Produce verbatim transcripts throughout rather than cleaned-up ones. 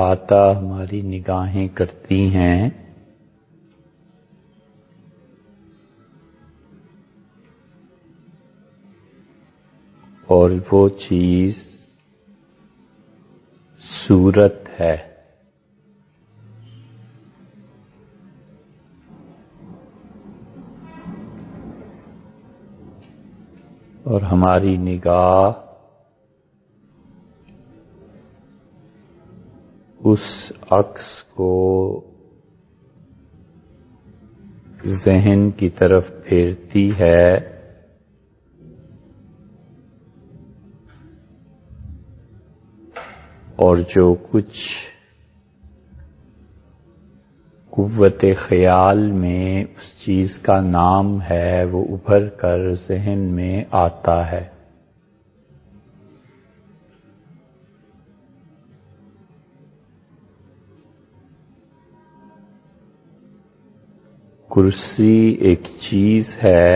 احاطہ ہماری نگاہیں کرتی ہیں اور وہ چیز صورت ہے۔ اور ہماری نگاہ اس عکس کو ذہن کی طرف پھیرتی ہے اور جو کچھ قوت خیال میں اس چیز کا نام ہے وہ ابھر کر ذہن میں آتا ہے۔ کرسی ایک چیز ہے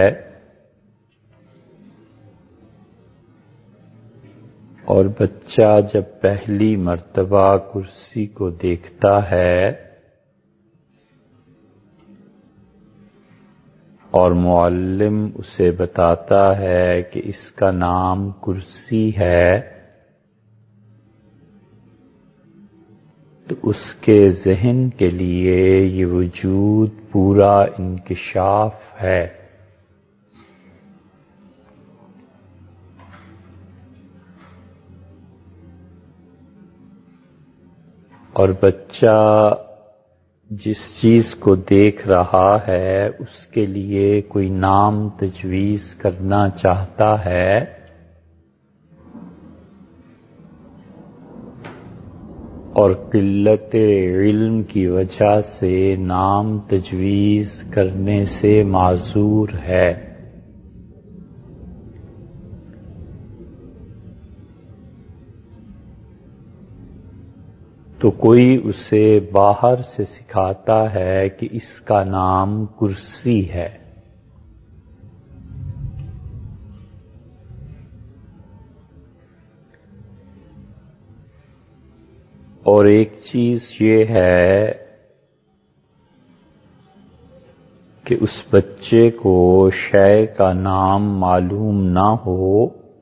اور بچہ جب پہلی مرتبہ کرسی کو دیکھتا ہے اور معلم اسے بتاتا ہے کہ اس کا نام کرسی ہے تو اس کے ذہن کے لیے یہ وجود پورا انکشاف ہے۔ اور بچہ جس چیز کو دیکھ رہا ہے اس کے لیے کوئی نام تجویز کرنا چاہتا ہے اور قلت علم کی وجہ سے نام تجویز کرنے سے معذور ہے۔ تو کوئی اسے باہر سے سکھاتا ہے کہ اس کا نام کرسی ہے۔ اور ایک چیز یہ ہے کہ اس بچے کو شے کا نام معلوم نہ ہو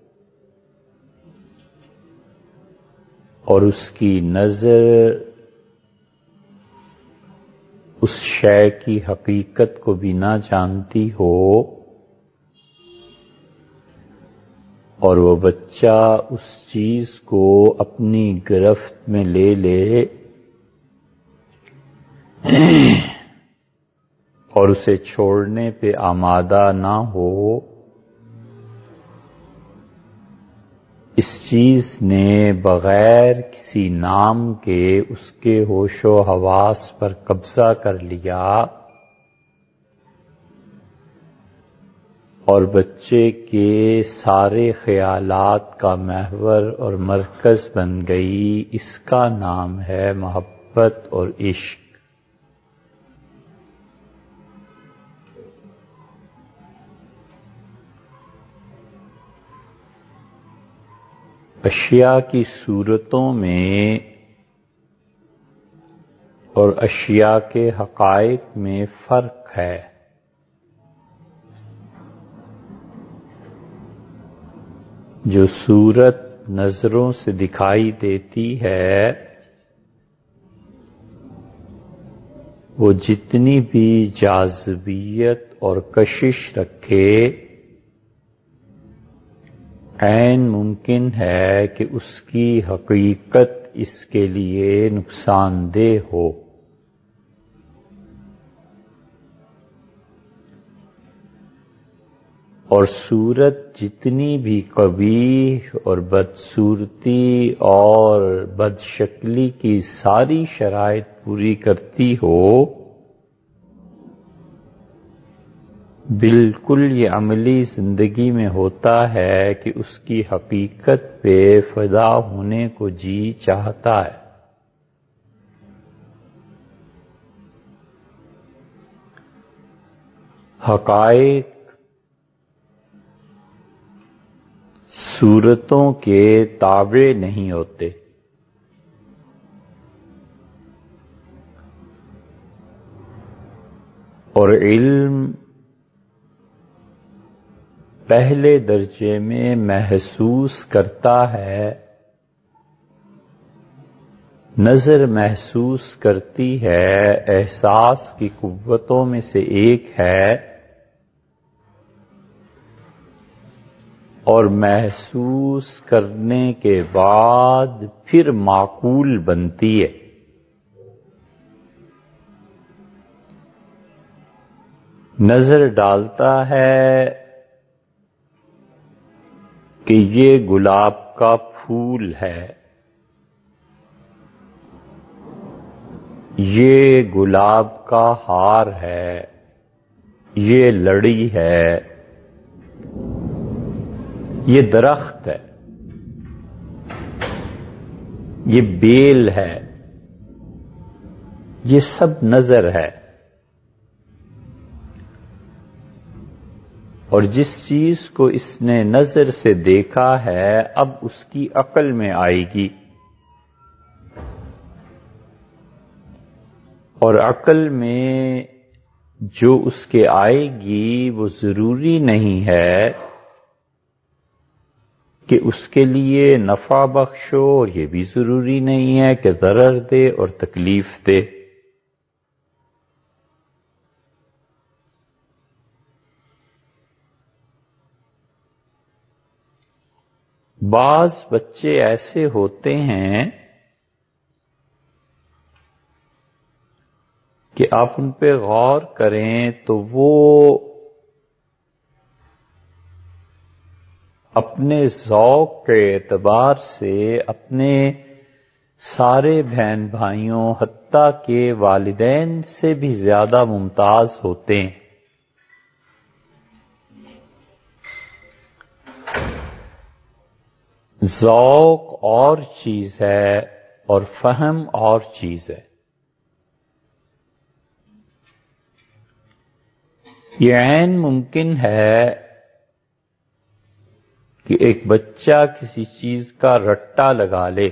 اور اس کی نظر اس شے کی حقیقت کو بھی نہ جانتی ہو اور وہ بچہ اس چیز کو اپنی گرفت میں لے لے اور اسے چھوڑنے پہ آمادہ نہ ہو، اس چیز نے بغیر کسی نام کے اس کے ہوش و حواس پر قبضہ کر لیا اور بچے کے سارے خیالات کا محور اور مرکز بن گئی۔ اس کا نام ہے محبت اور عشق۔ اشیاء کی صورتوں میں اور اشیاء کے حقائق میں فرق ہے۔ جو صورت نظروں سے دکھائی دیتی ہے وہ جتنی بھی جاذبیت اور کشش رکھے عین ممکن ہے کہ اس کی حقیقت اس کے لیے نقصان دہ ہو۔ اور صورت جتنی بھی قبیح اور بدصورتی اور بدشکلی کی ساری شرائط پوری کرتی ہو، بالکل یہ عملی زندگی میں ہوتا ہے کہ اس کی حقیقت پہ فدا ہونے کو جی چاہتا ہے۔ حقائق صورتوں کے تابع نہیں ہوتے۔ اور علم پہلے درجے میں محسوس کرتا ہے، نظر محسوس کرتی ہے، احساس کی قوتوں میں سے ایک ہے، اور محسوس کرنے کے بعد پھر معقول بنتی ہے۔ نظر ڈالتا ہے کہ یہ گلاب کا پھول ہے، یہ گلاب کا ہار ہے، یہ لڑی ہے، یہ درخت ہے، یہ بیل ہے، یہ سب نظر ہے۔ اور جس چیز کو اس نے نظر سے دیکھا ہے اب اس کی عقل میں آئے گی، اور عقل میں جو اس کے آئے گی وہ ضروری نہیں ہے کہ اس کے لیے نفع بخش ہو، اور یہ بھی ضروری نہیں ہے کہ ضرر دے اور تکلیف دے۔ بعض بچے ایسے ہوتے ہیں کہ آپ ان پہ غور کریں تو وہ اپنے ذوق کے اعتبار سے اپنے سارے بہن بھائیوں حتیٰ کہ والدین سے بھی زیادہ ممتاز ہوتے ہیں۔ ذوق اور چیز ہے اور فہم اور چیز ہے۔ یہ عین ممکن ہے کہ ایک بچہ کسی چیز کا رٹا لگا لے،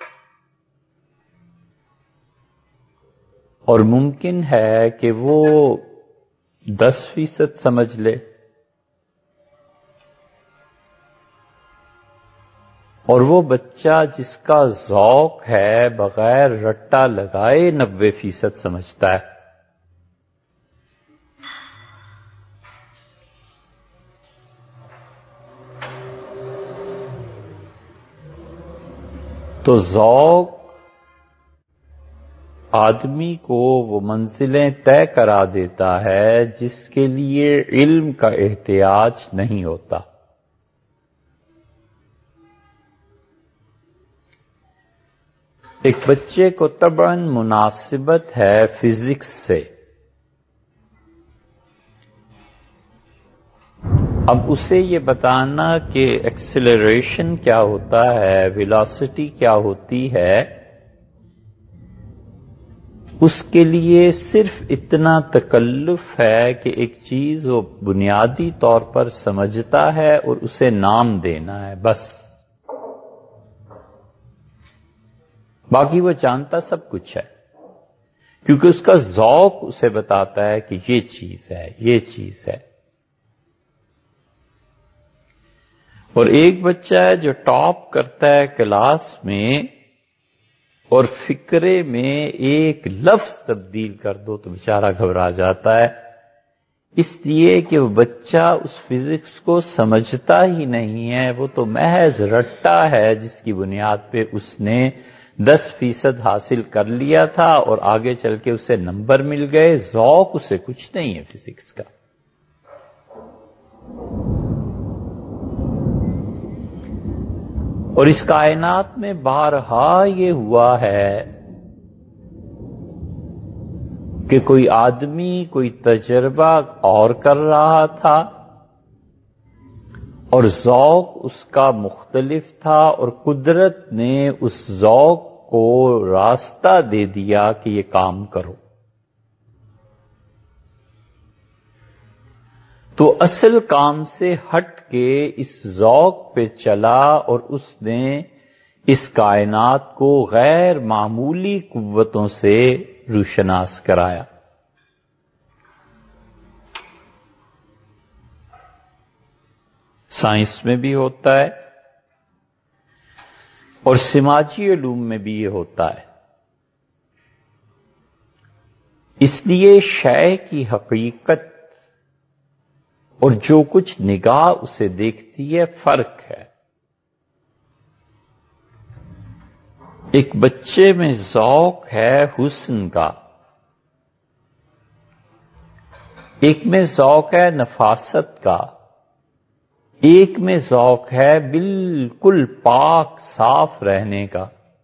اور ممکن ہے کہ وہ دس فیصد سمجھ لے، اور وہ بچہ جس کا ذوق ہے بغیر رٹا لگائے نبے فیصد سمجھتا ہے۔ تو ذوق آدمی کو وہ منزلیں طے کرا دیتا ہے جس کے لیے علم کا احتیاج نہیں ہوتا۔ ایک بچے کو طبعاً مناسبت ہے فزکس سے، اب اسے یہ بتانا کہ ایکسیلریشن کیا ہوتا ہے، ویلاسٹی کیا ہوتی ہے، اس کے لیے صرف اتنا تکلف ہے کہ ایک چیز وہ بنیادی طور پر سمجھتا ہے اور اسے نام دینا ہے، بس۔ باقی وہ جانتا سب کچھ ہے، کیونکہ اس کا ذوق اسے بتاتا ہے کہ یہ چیز ہے، یہ چیز ہے۔ اور ایک بچہ ہے جو ٹاپ کرتا ہے کلاس میں، اور فکرے میں ایک لفظ تبدیل کر دو تو بیچارہ گھبرا جاتا ہے، اس لیے کہ وہ بچہ اس فزکس کو سمجھتا ہی نہیں ہے، وہ تو محض رٹا ہے جس کی بنیاد پہ اس نے دس فیصد حاصل کر لیا تھا اور آگے چل کے اسے نمبر مل گئے، ذوق اسے کچھ نہیں ہے فزکس کا۔ اور اس کائنات میں بارہا یہ ہوا ہے کہ کوئی آدمی کوئی تجربہ اور کر رہا تھا اور ذوق اس کا مختلف تھا، اور قدرت نے اس ذوق کو راستہ دے دیا کہ یہ کام کرو۔ تو اصل کام سے ہٹ کے اس ذوق پہ چلا اور اس نے اس کائنات کو غیر معمولی قوتوں سے روشناس کرایا۔ سائنس میں بھی ہوتا ہے اور سماجی علوم میں بھی یہ ہوتا ہے۔ اس لیے شے کی حقیقت اور جو کچھ نگاہ اسے دیکھتی ہے فرق ہے۔ ایک بچے میں ذوق ہے حسن کا، ایک میں ذوق ہے نفاست کا، ایک میں ذوق ہے بالکل پاک صاف رہنے کا۔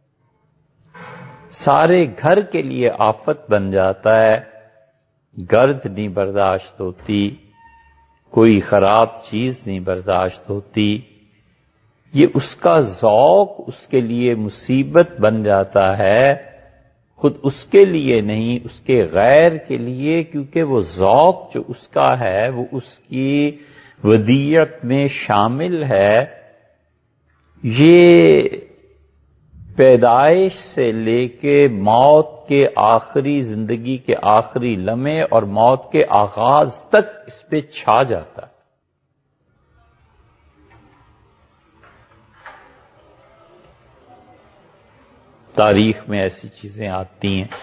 سارے گھر کے لیے آفت بن جاتا ہے، گرد نہیں برداشت ہوتی، کوئی خراب چیز نہیں برداشت ہوتی، یہ اس کا ذوق اس کے لیے مصیبت بن جاتا ہے، خود اس کے لیے نہیں اس کے غیر کے لیے، کیونکہ وہ ذوق جو اس کا ہے وہ اس کی ودیعت میں شامل ہے۔ یہ پیدائش سے لے کے موت کے آخری زندگی کے آخری لمحے اور موت کے آغاز تک اس پہ چھا جاتا ہے۔ تاریخ میں ایسی چیزیں آتی ہیں۔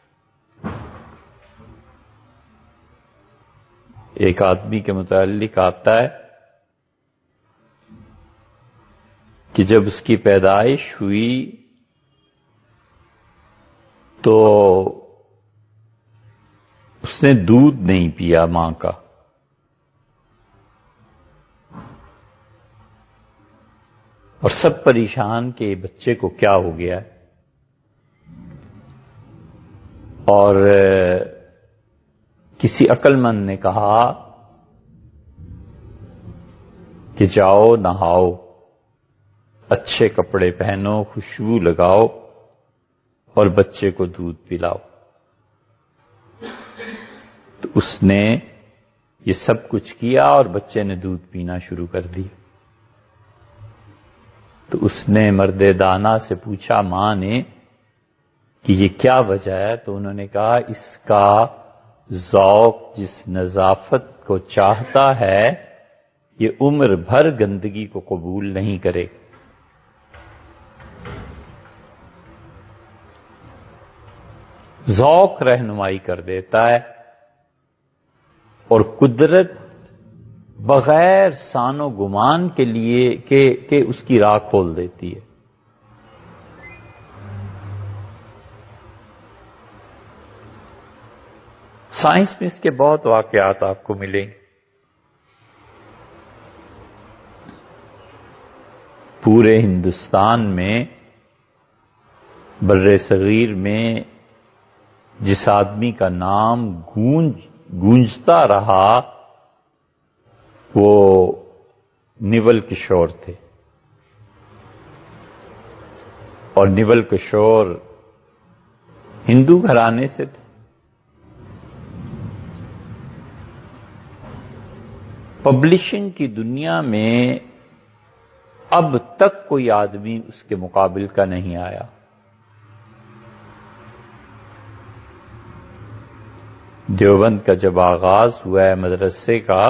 ایک آدمی کے متعلق آتا ہے کہ جب اس کی پیدائش ہوئی تو اس نے دودھ نہیں پیا ماں کا، اور سب پریشان کہ بچے کو کیا ہو گیا ہے، اور کسی عقل مند نے کہا کہ جاؤ نہاؤ، اچھے کپڑے پہنو، خوشبو لگاؤ اور بچے کو دودھ پلاؤ۔ تو اس نے یہ سب کچھ کیا اور بچے نے دودھ پینا شروع کر دیا۔ تو اس نے مرد دانا سے پوچھا ماں نے کہ یہ کیا وجہ ہے؟ تو انہوں نے کہا اس کا ذوق جس نظافت کو چاہتا ہے یہ عمر بھر گندگی کو قبول نہیں کرے۔ ذوق رہنمائی کر دیتا ہے اور قدرت بغیر سان و گمان کے لیے کہ کہ اس کی راہ کھول دیتی ہے۔ سائنس میں اس کے بہت واقعات آپ کو ملیں گے۔ پورے ہندوستان میں بر صغیر میں جس آدمی کا نام گونج گونجتا رہا وہ نیول کشور تھے، اور نیول کشور ہندو گھرانے سے تھے۔ پبلشنگ کی دنیا میں اب تک کوئی آدمی اس کے مقابل کا نہیں آیا۔ دیوبند کا جب آغاز ہوا ہے مدرسے کا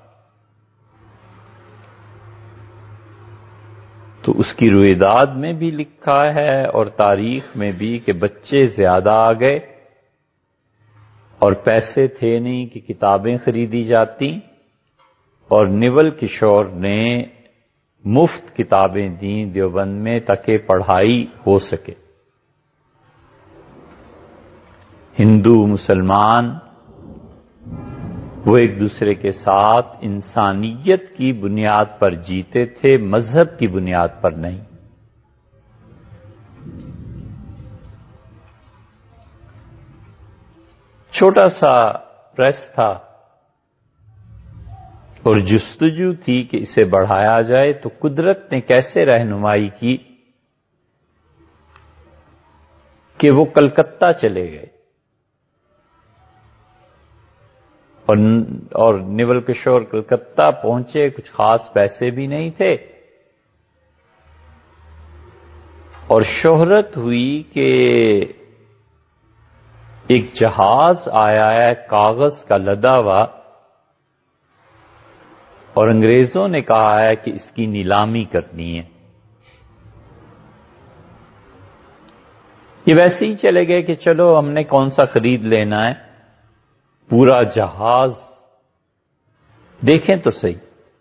تو اس کی رویداد میں بھی لکھا ہے اور تاریخ میں بھی کہ بچے زیادہ آ گئے اور پیسے تھے نہیں کہ کتابیں خریدی جاتی، اور نیول کشور نے مفت کتابیں دیں دیوبند میں تاکہ پڑھائی ہو سکے۔ ہندو مسلمان وہ ایک دوسرے کے ساتھ انسانیت کی بنیاد پر جیتے تھے، مذہب کی بنیاد پر نہیں۔ چھوٹا سا پریس تھا اور جستجو تھی کہ اسے بڑھایا جائے، تو قدرت نے کیسے رہنمائی کی کہ وہ کلکتہ چلے گئے، اور اور نیول کشور کلکتہ پہنچے، کچھ خاص پیسے بھی نہیں تھے، اور شہرت ہوئی کہ ایک جہاز آیا ہے کاغذ کا لدا ہوا، اور انگریزوں نے کہا ہے کہ اس کی نیلامی کرنی ہے۔ یہ ویسے ہی چلے گئے کہ چلو ہم نے کون سا خرید لینا ہے، پورا جہاز دیکھیں تو صحیح۔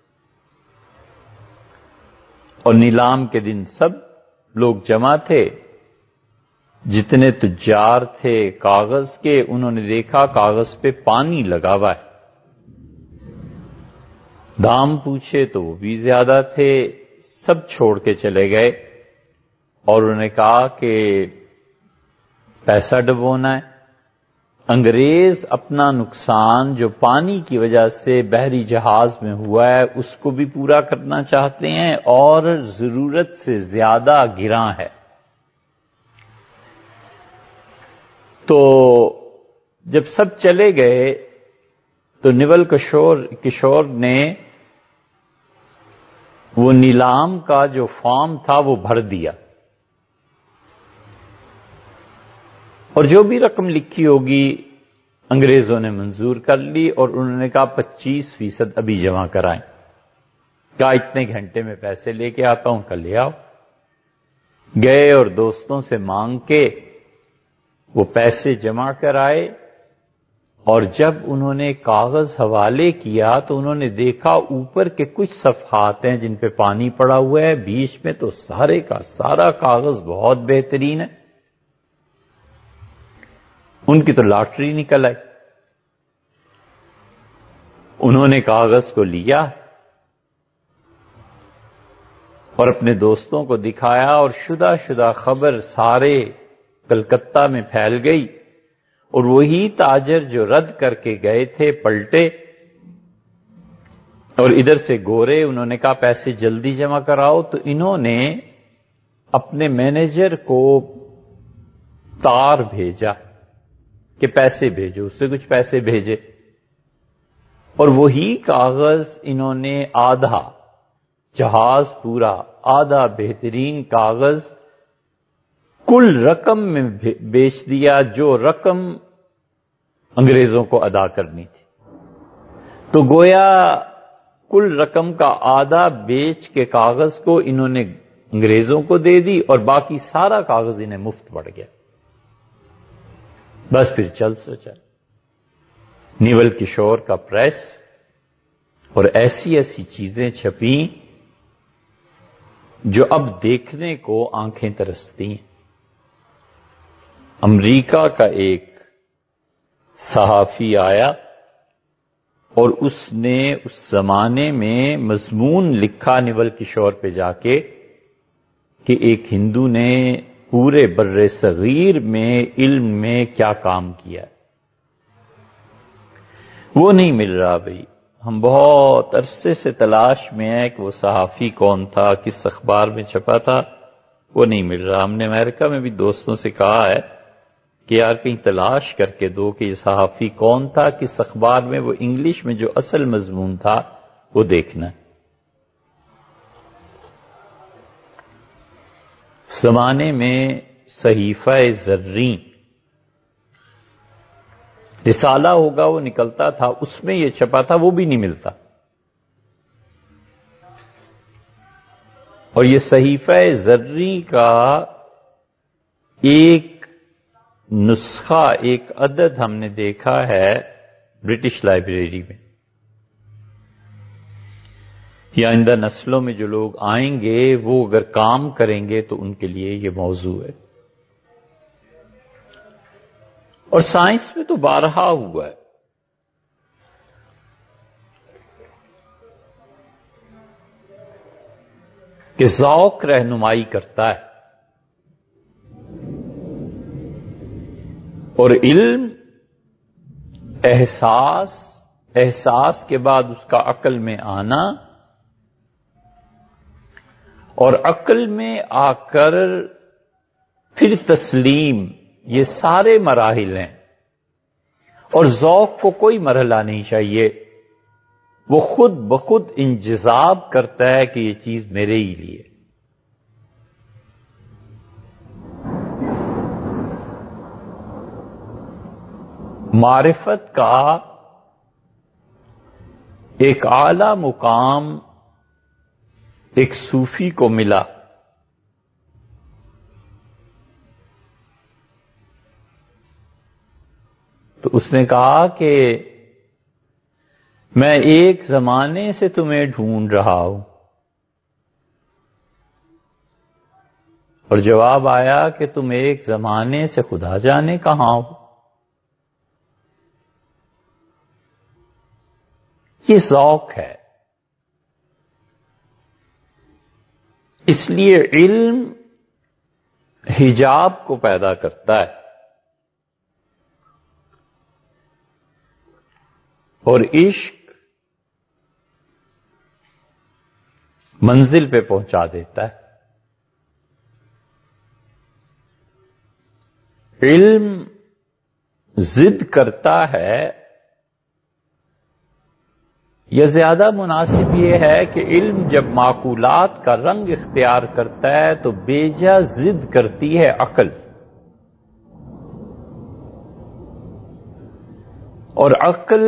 اور نیلام کے دن سب لوگ جمع تھے، جتنے تجار تھے کاغذ کے، انہوں نے دیکھا کاغذ پہ پانی لگا ہوا ہے، دام پوچھے تو وہ بھی زیادہ تھے، سب چھوڑ کے چلے گئے اور انہوں نے کہا کہ پیسہ ڈبونا ہے۔ انگریز اپنا نقصان جو پانی کی وجہ سے بحری جہاز میں ہوا ہے اس کو بھی پورا کرنا چاہتے ہیں، اور ضرورت سے زیادہ گراں ہے۔ تو جب سب چلے گئے تو نیول کشور کشور نے وہ نیلام کا جو فارم تھا وہ بھر دیا، اور جو بھی رقم لکھی ہوگی انگریزوں نے منظور کر لی، اور انہوں نے کہا پچیس فیصد ابھی جمع کرائیں۔ کہا اتنے گھنٹے میں پیسے لے کے آتا ہوں، کل لے آؤ۔ گئے اور دوستوں سے مانگ کے وہ پیسے جمع کرائے، اور جب انہوں نے کاغذ حوالے کیا تو انہوں نے دیکھا اوپر کے کچھ صفحات ہیں جن پہ پانی پڑا ہوا ہے، بیچ میں تو سارے کا سارا کاغذ بہت بہترین ہے۔ ان کی تو لاٹری نکل آئی۔ انہوں نے کاغذ کو لیا اور اپنے دوستوں کو دکھایا، اور شدہ شدہ خبر سارے کلکتہ میں پھیل گئی، اور وہی تاجر جو رد کر کے گئے تھے پلٹے، اور ادھر سے گورے، انہوں نے کہا پیسے جلدی جمع کراؤ، تو انہوں نے اپنے مینیجر کو تار بھیجا کہ پیسے بھیجو، اس سے کچھ پیسے بھیجے، اور وہی کاغذ انہوں نے آدھا، جہاز پورا آدھا بہترین کاغذ کل رقم میں بیچ دیا جو رقم انگریزوں کو ادا کرنی تھی۔ تو گویا کل رقم کا آدھا بیچ کے کاغذ کو انہوں نے انگریزوں کو دے دی، اور باقی سارا کاغذ انہیں مفت پڑ گیا۔ بس پھر چل سوچا نیول کشور کا پریس، اور ایسی ایسی چیزیں چھپیں جو اب دیکھنے کو آنکھیں ترستی ہیں۔ امریکہ کا ایک صحافی آیا اور اس نے اس زمانے میں مضمون لکھا نیول کشور پہ جا کے کہ ایک ہندو نے پورے بر صغیر میں علم میں کیا کام کیا ہے۔ وہ نہیں مل رہا بھئی، ہم بہت عرصے سے تلاش میں ہیں کہ وہ صحافی کون تھا، کس اخبار میں چھپا تھا، وہ نہیں مل رہا۔ ہم نے امریکہ میں بھی دوستوں سے کہا ہے کہ یار کہیں تلاش کر کے دو کہ یہ صحافی کون تھا، کس اخبار میں، وہ انگلش میں جو اصل مضمون تھا وہ دیکھنا ہے۔ زمانے میں صحیفہ زرین رسالہ ہوگا وہ نکلتا تھا، اس میں یہ چھپا تھا، وہ بھی نہیں ملتا۔ اور یہ صحیفہ زرین کا ایک نسخہ، ایک عدد ہم نے دیکھا ہے برٹش لائبریری میں۔ یہ آئندہ نسلوں میں جو لوگ آئیں گے وہ اگر کام کریں گے تو ان کے لیے یہ موضوع ہے۔ اور سائنس میں تو بارہا ہوا ہے۔ کہ ذوق رہنمائی کرتا ہے، اور علم احساس، احساس کے بعد اس کا عقل میں آنا، اور عقل میں آ کر پھر تسلیم، یہ سارے مراحل ہیں۔ اور ذوق کو کوئی مرحلہ نہیں چاہیے، وہ خود بخود انجذاب کرتا ہے کہ یہ چیز میرے ہی لیے۔ معرفت کا ایک اعلی مقام ایک صوفی کو ملا، تو اس نے کہا کہ میں ایک زمانے سے تمہیں ڈھونڈ رہا ہوں، اور جواب آیا کہ تم ایک زمانے سے خدا جانے کہاں ہو۔ یہ ذوق ہے، اس لیے علم حجاب کو پیدا کرتا ہے اور عشق منزل پہ پہنچا دیتا ہے۔ علم ضد کرتا ہے، یا زیادہ مناسب یہ ہے کہ علم جب معقولات کا رنگ اختیار کرتا ہے تو بیجا ضد کرتی ہے عقل، اور عقل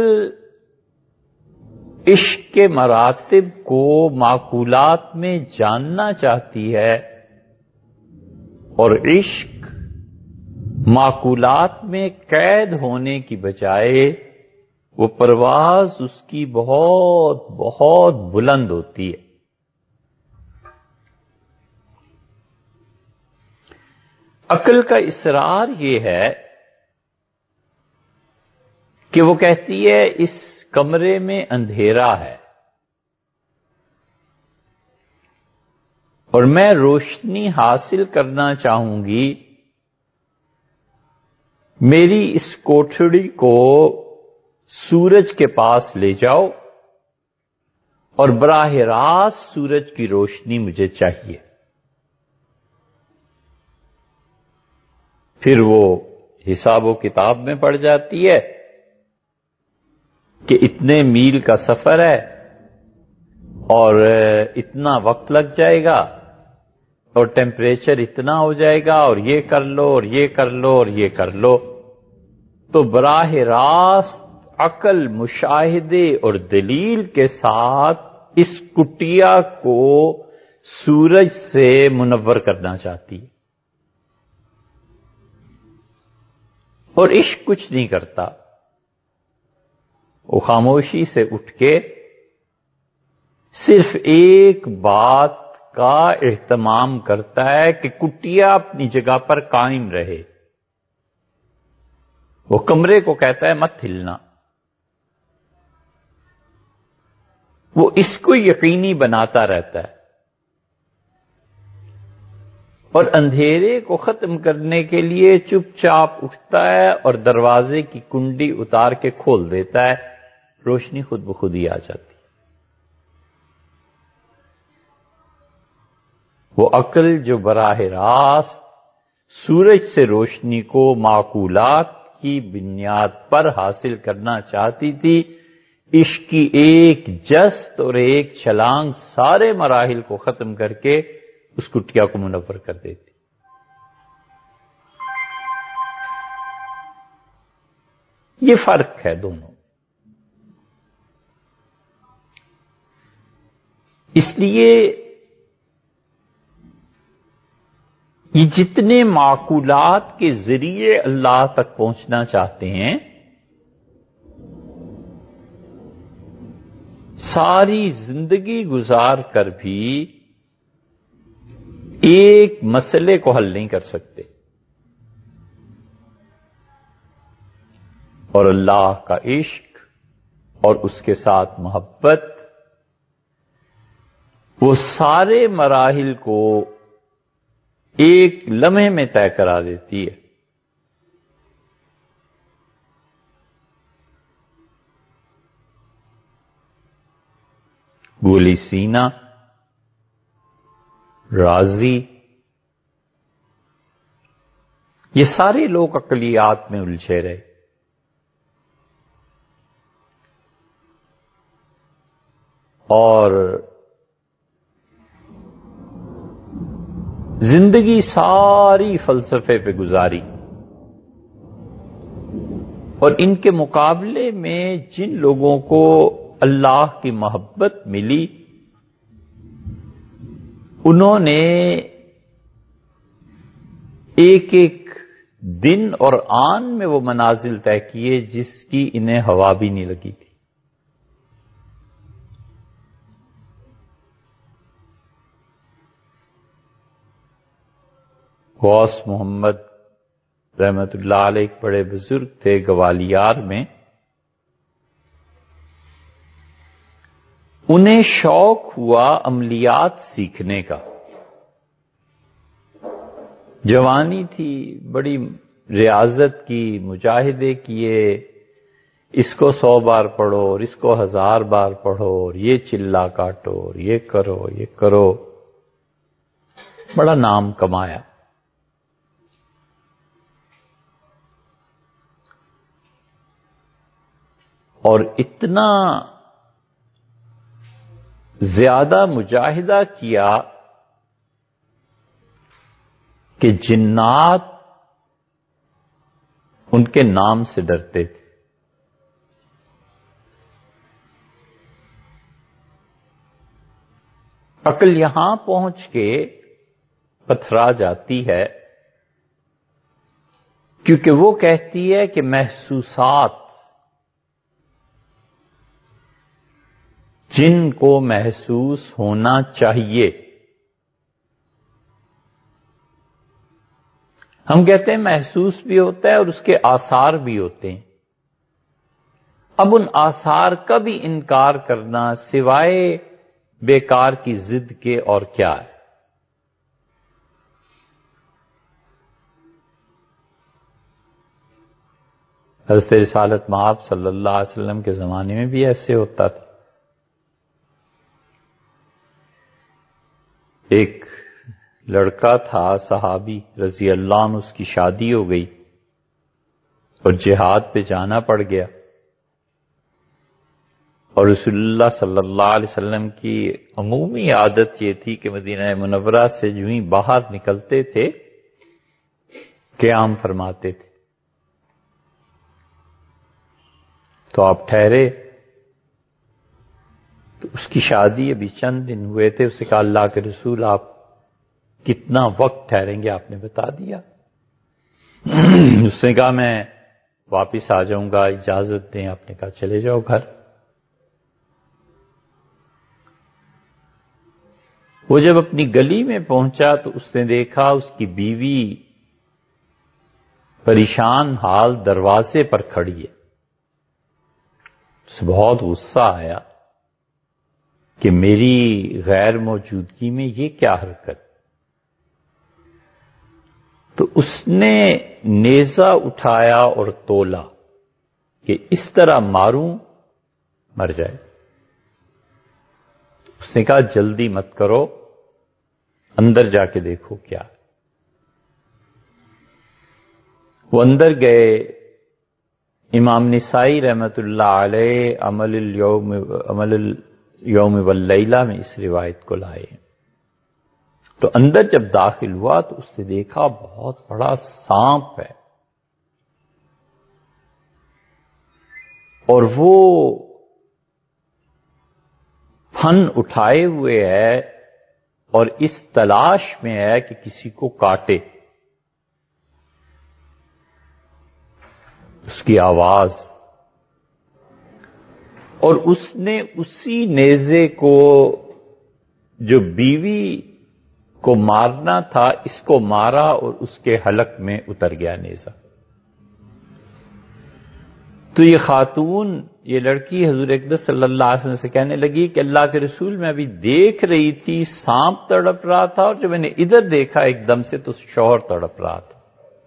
عشق کے مراتب کو معقولات میں جاننا چاہتی ہے، اور عشق معقولات میں قید ہونے کی بجائے وہ پرواز اس کی بہت بہت بلند ہوتی ہے۔ عقل کا اصرار یہ ہے کہ وہ کہتی ہے اس کمرے میں اندھیرا ہے اور میں روشنی حاصل کرنا چاہوں گی، میری اس کوٹھڑی کو سورج کے پاس لے جاؤ اور براہ راست سورج کی روشنی مجھے چاہیے۔ پھر وہ حساب و کتاب میں پڑ جاتی ہے کہ اتنے میل کا سفر ہے اور اتنا وقت لگ جائے گا اور ٹیمپریچر اتنا ہو جائے گا، اور یہ کر لو اور یہ کر لو اور یہ کر لو۔ تو براہ راست عقل مشاہدے اور دلیل کے ساتھ اس کٹیا کو سورج سے منور کرنا چاہتی ہے، اور عشق کچھ نہیں کرتا، وہ خاموشی سے اٹھ کے صرف ایک بات کا اہتمام کرتا ہے کہ کٹیا اپنی جگہ پر قائم رہے۔ وہ کمرے کو کہتا ہے مت ہلنا، وہ اس کو یقینی بناتا رہتا ہے، اور اندھیرے کو ختم کرنے کے لیے چپ چاپ اٹھتا ہے اور دروازے کی کنڈی اتار کے کھول دیتا ہے، روشنی خود بخود ہی آ جاتی۔ وہ عقل جو براہ راست سورج سے روشنی کو معقولات کی بنیاد پر حاصل کرنا چاہتی تھی، عشق کی ایک جست اور ایک چھلانگ سارے مراحل کو ختم کر کے اس کٹیا کو منور کر دیتی۔ یہ فرق ہے دونوں۔ اس لیے یہ جتنے معقولات کے ذریعے اللہ تک پہنچنا چاہتے ہیں، ساری زندگی گزار کر بھی ایک مسئلے کو حل نہیں کر سکتے، اور اللہ کا عشق اور اس کے ساتھ محبت وہ سارے مراحل کو ایک لمحے میں طے کرا دیتی ہے۔ گولی سینا، رازی، یہ سارے لوگ عقلیات میں الجھے رہے، اور زندگی ساری فلسفے پہ گزاری، اور ان کے مقابلے میں جن لوگوں کو اللہ کی محبت ملی، انہوں نے ایک ایک دن اور آن میں وہ منازل طے کیے جس کی انہیں ہوا بھی نہیں لگی تھی۔ غوث محمد رحمت اللہ علیہ ایک بڑے بزرگ تھے گوالیار میں، انہیں شوق ہوا عملیات سیکھنے کا، جوانی تھی، بڑی ریاضت کی، مجاہدے کیے، اس کو سو بار پڑھو اور اس کو ہزار بار پڑھو اور یہ چلا کاٹو اور یہ کرو یہ کرو، بڑا نام کمایا۔ اور اتنا زیادہ مجاہدہ کیا کہ جنات ان کے نام سے ڈرتے تھے۔ عقل یہاں پہنچ کے پتھرا جاتی ہے کیونکہ وہ کہتی ہے کہ محسوسات جن کو محسوس ہونا چاہیے، ہم کہتے ہیں محسوس بھی ہوتا ہے اور اس کے آثار بھی ہوتے ہیں۔ اب ان آثار کا بھی انکار کرنا سوائے بیکار کی ضد کے اور کیا ہے؟ حضرت رسالت مآب صلی اللہ علیہ وسلم کے زمانے میں بھی ایسے ہوتا تھا۔ ایک لڑکا تھا صحابی رضی اللہ عنہ، اس کی شادی ہو گئی اور جہاد پہ جانا پڑ گیا، اور رسول اللہ صلی اللہ علیہ وسلم کی عمومی عادت یہ تھی کہ مدینہ منورہ سے جو ہی باہر نکلتے تھے قیام فرماتے تھے۔ تو آپ ٹھہرے، تو اس کی شادی ابھی چند دن ہوئے تھے، اسے کہا اللہ کے رسول آپ کتنا وقت ٹھہریں گے؟ آپ نے بتا دیا۔ اس نے کہا میں واپس آ جاؤں گا، اجازت دیں۔ آپ نے کہا چلے جاؤ گھر۔ وہ جب اپنی گلی میں پہنچا تو اس نے دیکھا اس کی بیوی پریشان حال دروازے پر کھڑی ہے۔ اسے بہت غصہ آیا کہ میری غیر موجودگی میں یہ کیا حرکت؟ تو اس نے نیزہ اٹھایا اور تولا کہ اس طرح ماروں مر جائے۔ اس نے کہا جلدی مت کرو، اندر جا کے دیکھو کیا۔ وہ اندر گئے۔ امام نسائی رحمت اللہ علیہ عمل الیوم عمل الیوم واللیلہ میں اس روایت کو لائے۔ تو اندر جب داخل ہوا تو اس نے دیکھا بہت بڑا سانپ ہے، اور وہ پھن اٹھائے ہوئے ہے اور اس تلاش میں ہے کہ کسی کو کاٹے۔ اس کی آواز، اور اس نے اسی نیزے کو جو بیوی کو مارنا تھا اس کو مارا اور اس کے حلق میں اتر گیا نیزہ۔ تو یہ خاتون، یہ لڑکی حضور اقدس صلی اللہ علیہ وسلم سے کہنے لگی کہ اللہ کے رسول میں ابھی دیکھ رہی تھی سانپ تڑپ رہا تھا، اور جب میں نے ادھر دیکھا ایک دم سے تو شوہر تڑپ رہا تھا۔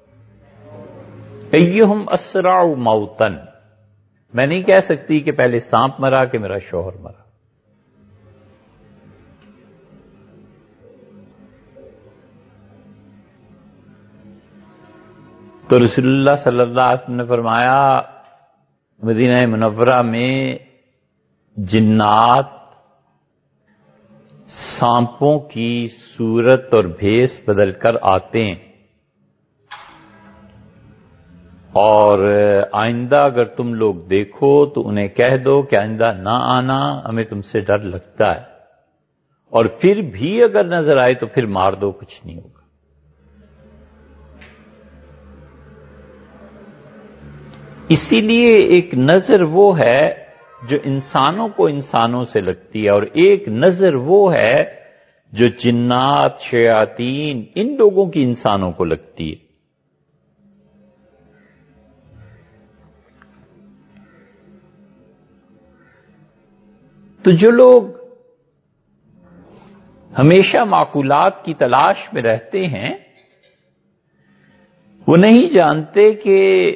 ایہم اسرع موتن، میں نہیں کہہ سکتی کہ پہلے سانپ مرا کہ میرا شوہر مرا۔ تو رسول اللہ صلی اللہ علیہ وسلم نے فرمایا مدینہ منورہ میں جنات سانپوں کی صورت اور بھیس بدل کر آتے ہیں، اور آئندہ اگر تم لوگ دیکھو تو انہیں کہہ دو کہ آئندہ نہ آنا، ہمیں تم سے ڈر لگتا ہے، اور پھر بھی اگر نظر آئے تو پھر مار دو، کچھ نہیں ہوگا۔ اسی لیے ایک نظر وہ ہے جو انسانوں کو انسانوں سے لگتی ہے، اور ایک نظر وہ ہے جو جنات، شیاطین، ان لوگوں کی انسانوں کو لگتی ہے۔ تو جو لوگ ہمیشہ معقولات کی تلاش میں رہتے ہیں وہ نہیں جانتے کہ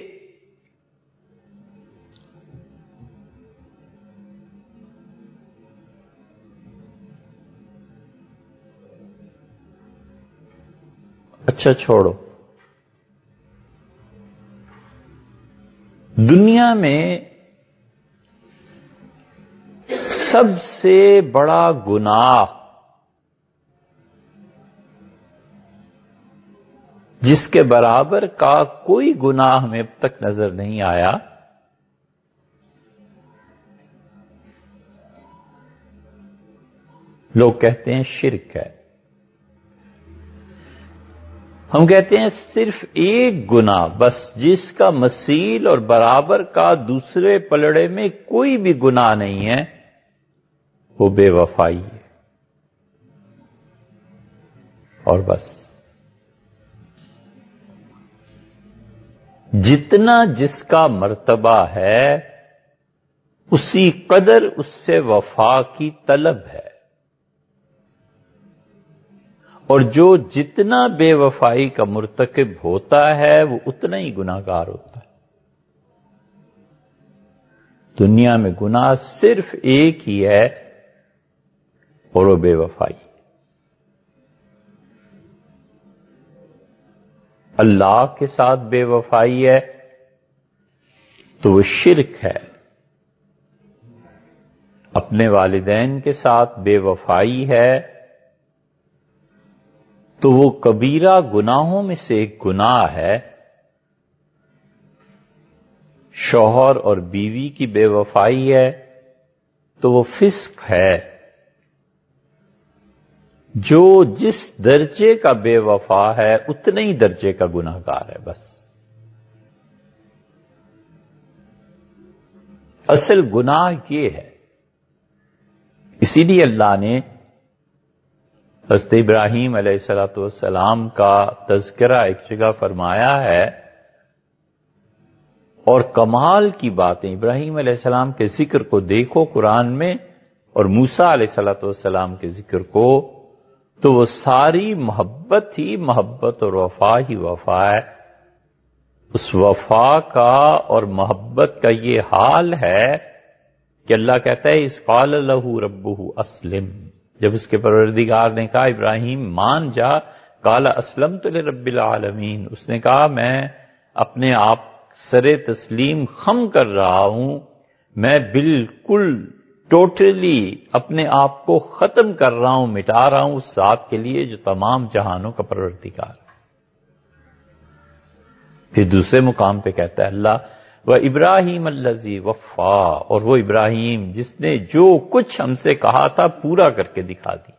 اچھا چھوڑو، دنیا میں سب سے بڑا گناہ جس کے برابر کا کوئی گناہ ہمیں اب تک نظر نہیں آیا، لوگ کہتے ہیں شرک ہے۔ ہم کہتے ہیں صرف ایک گناہ بس جس کا مثیل اور برابر کا دوسرے پلڑے میں کوئی بھی گناہ نہیں ہے، وہ بے وفائی ہے، اور بس۔ جتنا جس کا مرتبہ ہے اسی قدر اس سے وفا کی طلب ہے، اور جو جتنا بے وفائی کا مرتکب ہوتا ہے وہ اتنا ہی گناہگار ہوتا ہے۔ دنیا میں گناہ صرف ایک ہی ہے، اور وہ بے وفائی۔ اللہ کے ساتھ بے وفائی ہے تو وہ شرک ہے، اپنے والدین کے ساتھ بے وفائی ہے تو وہ کبیرہ گناہوں میں سے ایک گناہ ہے، شوہر اور بیوی کی بے وفائی ہے تو وہ فسق ہے۔ جو جس درجے کا بے وفا ہے اتنے ہی درجے کا گناہگار ہے، بس۔ اصل گناہ یہ ہے، اسی لیے اللہ نے حضرت ابراہیم علیہ الصلوۃ والسلام کا تذکرہ ایک جگہ فرمایا ہے، اور کمال کی باتیں ابراہیم علیہ السلام کے ذکر کو دیکھو قرآن میں، اور موسیٰ علیہ الصلوۃ والسلام کے ذکر کو، تو وہ ساری محبت ہی محبت اور وفا ہی وفا ہے۔ اس وفا کا اور محبت کا یہ حال ہے کہ اللہ کہتا ہے اذ قال لہ ربہ اسلم، جب اس کے پروردگار نے کہا ابراہیم مان جا، قال اسلمت لرب العالمین، اس نے کہا میں اپنے آپ سر تسلیم خم کر رہا ہوں، میں بالکل ٹوٹلی اپنے آپ کو ختم کر رہا ہوں، مٹا رہا ہوں اس ذات کے لیے جو تمام جہانوں کا پروردگار ہے۔ پھر دوسرے مقام پہ کہتا ہے اللہ وَإِبْرَاهِيمَ الَّذِي وَفَّى، اور وہ ابراہیم جس نے جو کچھ ہم سے کہا تھا پورا کر کے دکھا دیا۔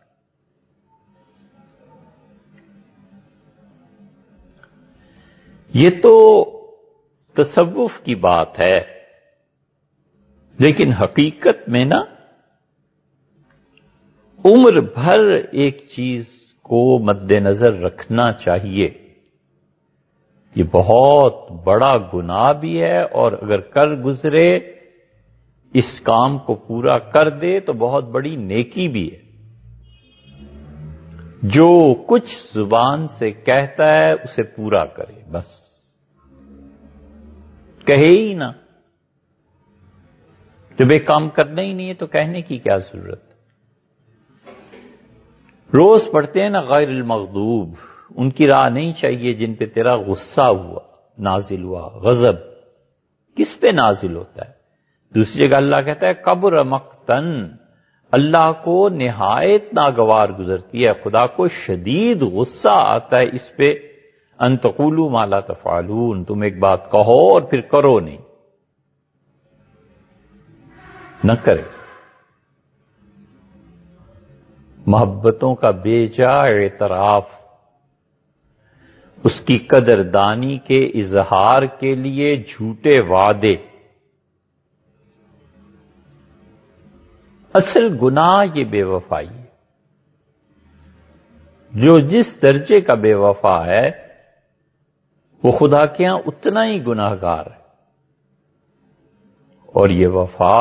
یہ تو تصوف کی بات ہے، لیکن حقیقت میں نا عمر بھر ایک چیز کو مد نظر رکھنا چاہیے، یہ بہت بڑا گناہ بھی ہے، اور اگر کر گزرے اس کام کو پورا کر دے تو بہت بڑی نیکی بھی ہے۔ جو کچھ زبان سے کہتا ہے اسے پورا کرے، بس کہے ہی نہ، جب ایک کام کرنا ہی نہیں ہے تو کہنے کی کیا ضرورت؟ روز پڑھتے ہیں نا غیر المغضوب، ان کی راہ نہیں چاہیے جن پہ تیرا غصہ ہوا، نازل ہوا، غضب کس پہ نازل ہوتا ہے؟ دوسری جگہ اللہ کہتا ہے کبر مقتن، اللہ کو نہایت ناگوار گزرتی ہے، خدا کو شدید غصہ آتا ہے اس پہ ان تقولوا ما لا تفعلون، تم ایک بات کہو اور پھر کرو نہیں، نہ کرے۔ محبتوں کا بے جا اعتراف، اس کی قدردانی کے اظہار کے لیے جھوٹے وعدے، اصل گناہ یہ بے وفائی ہے۔ جو جس درجے کا بے وفا ہے وہ خدا کے ہاں اتنا ہی گناہگار ہے، اور یہ وفا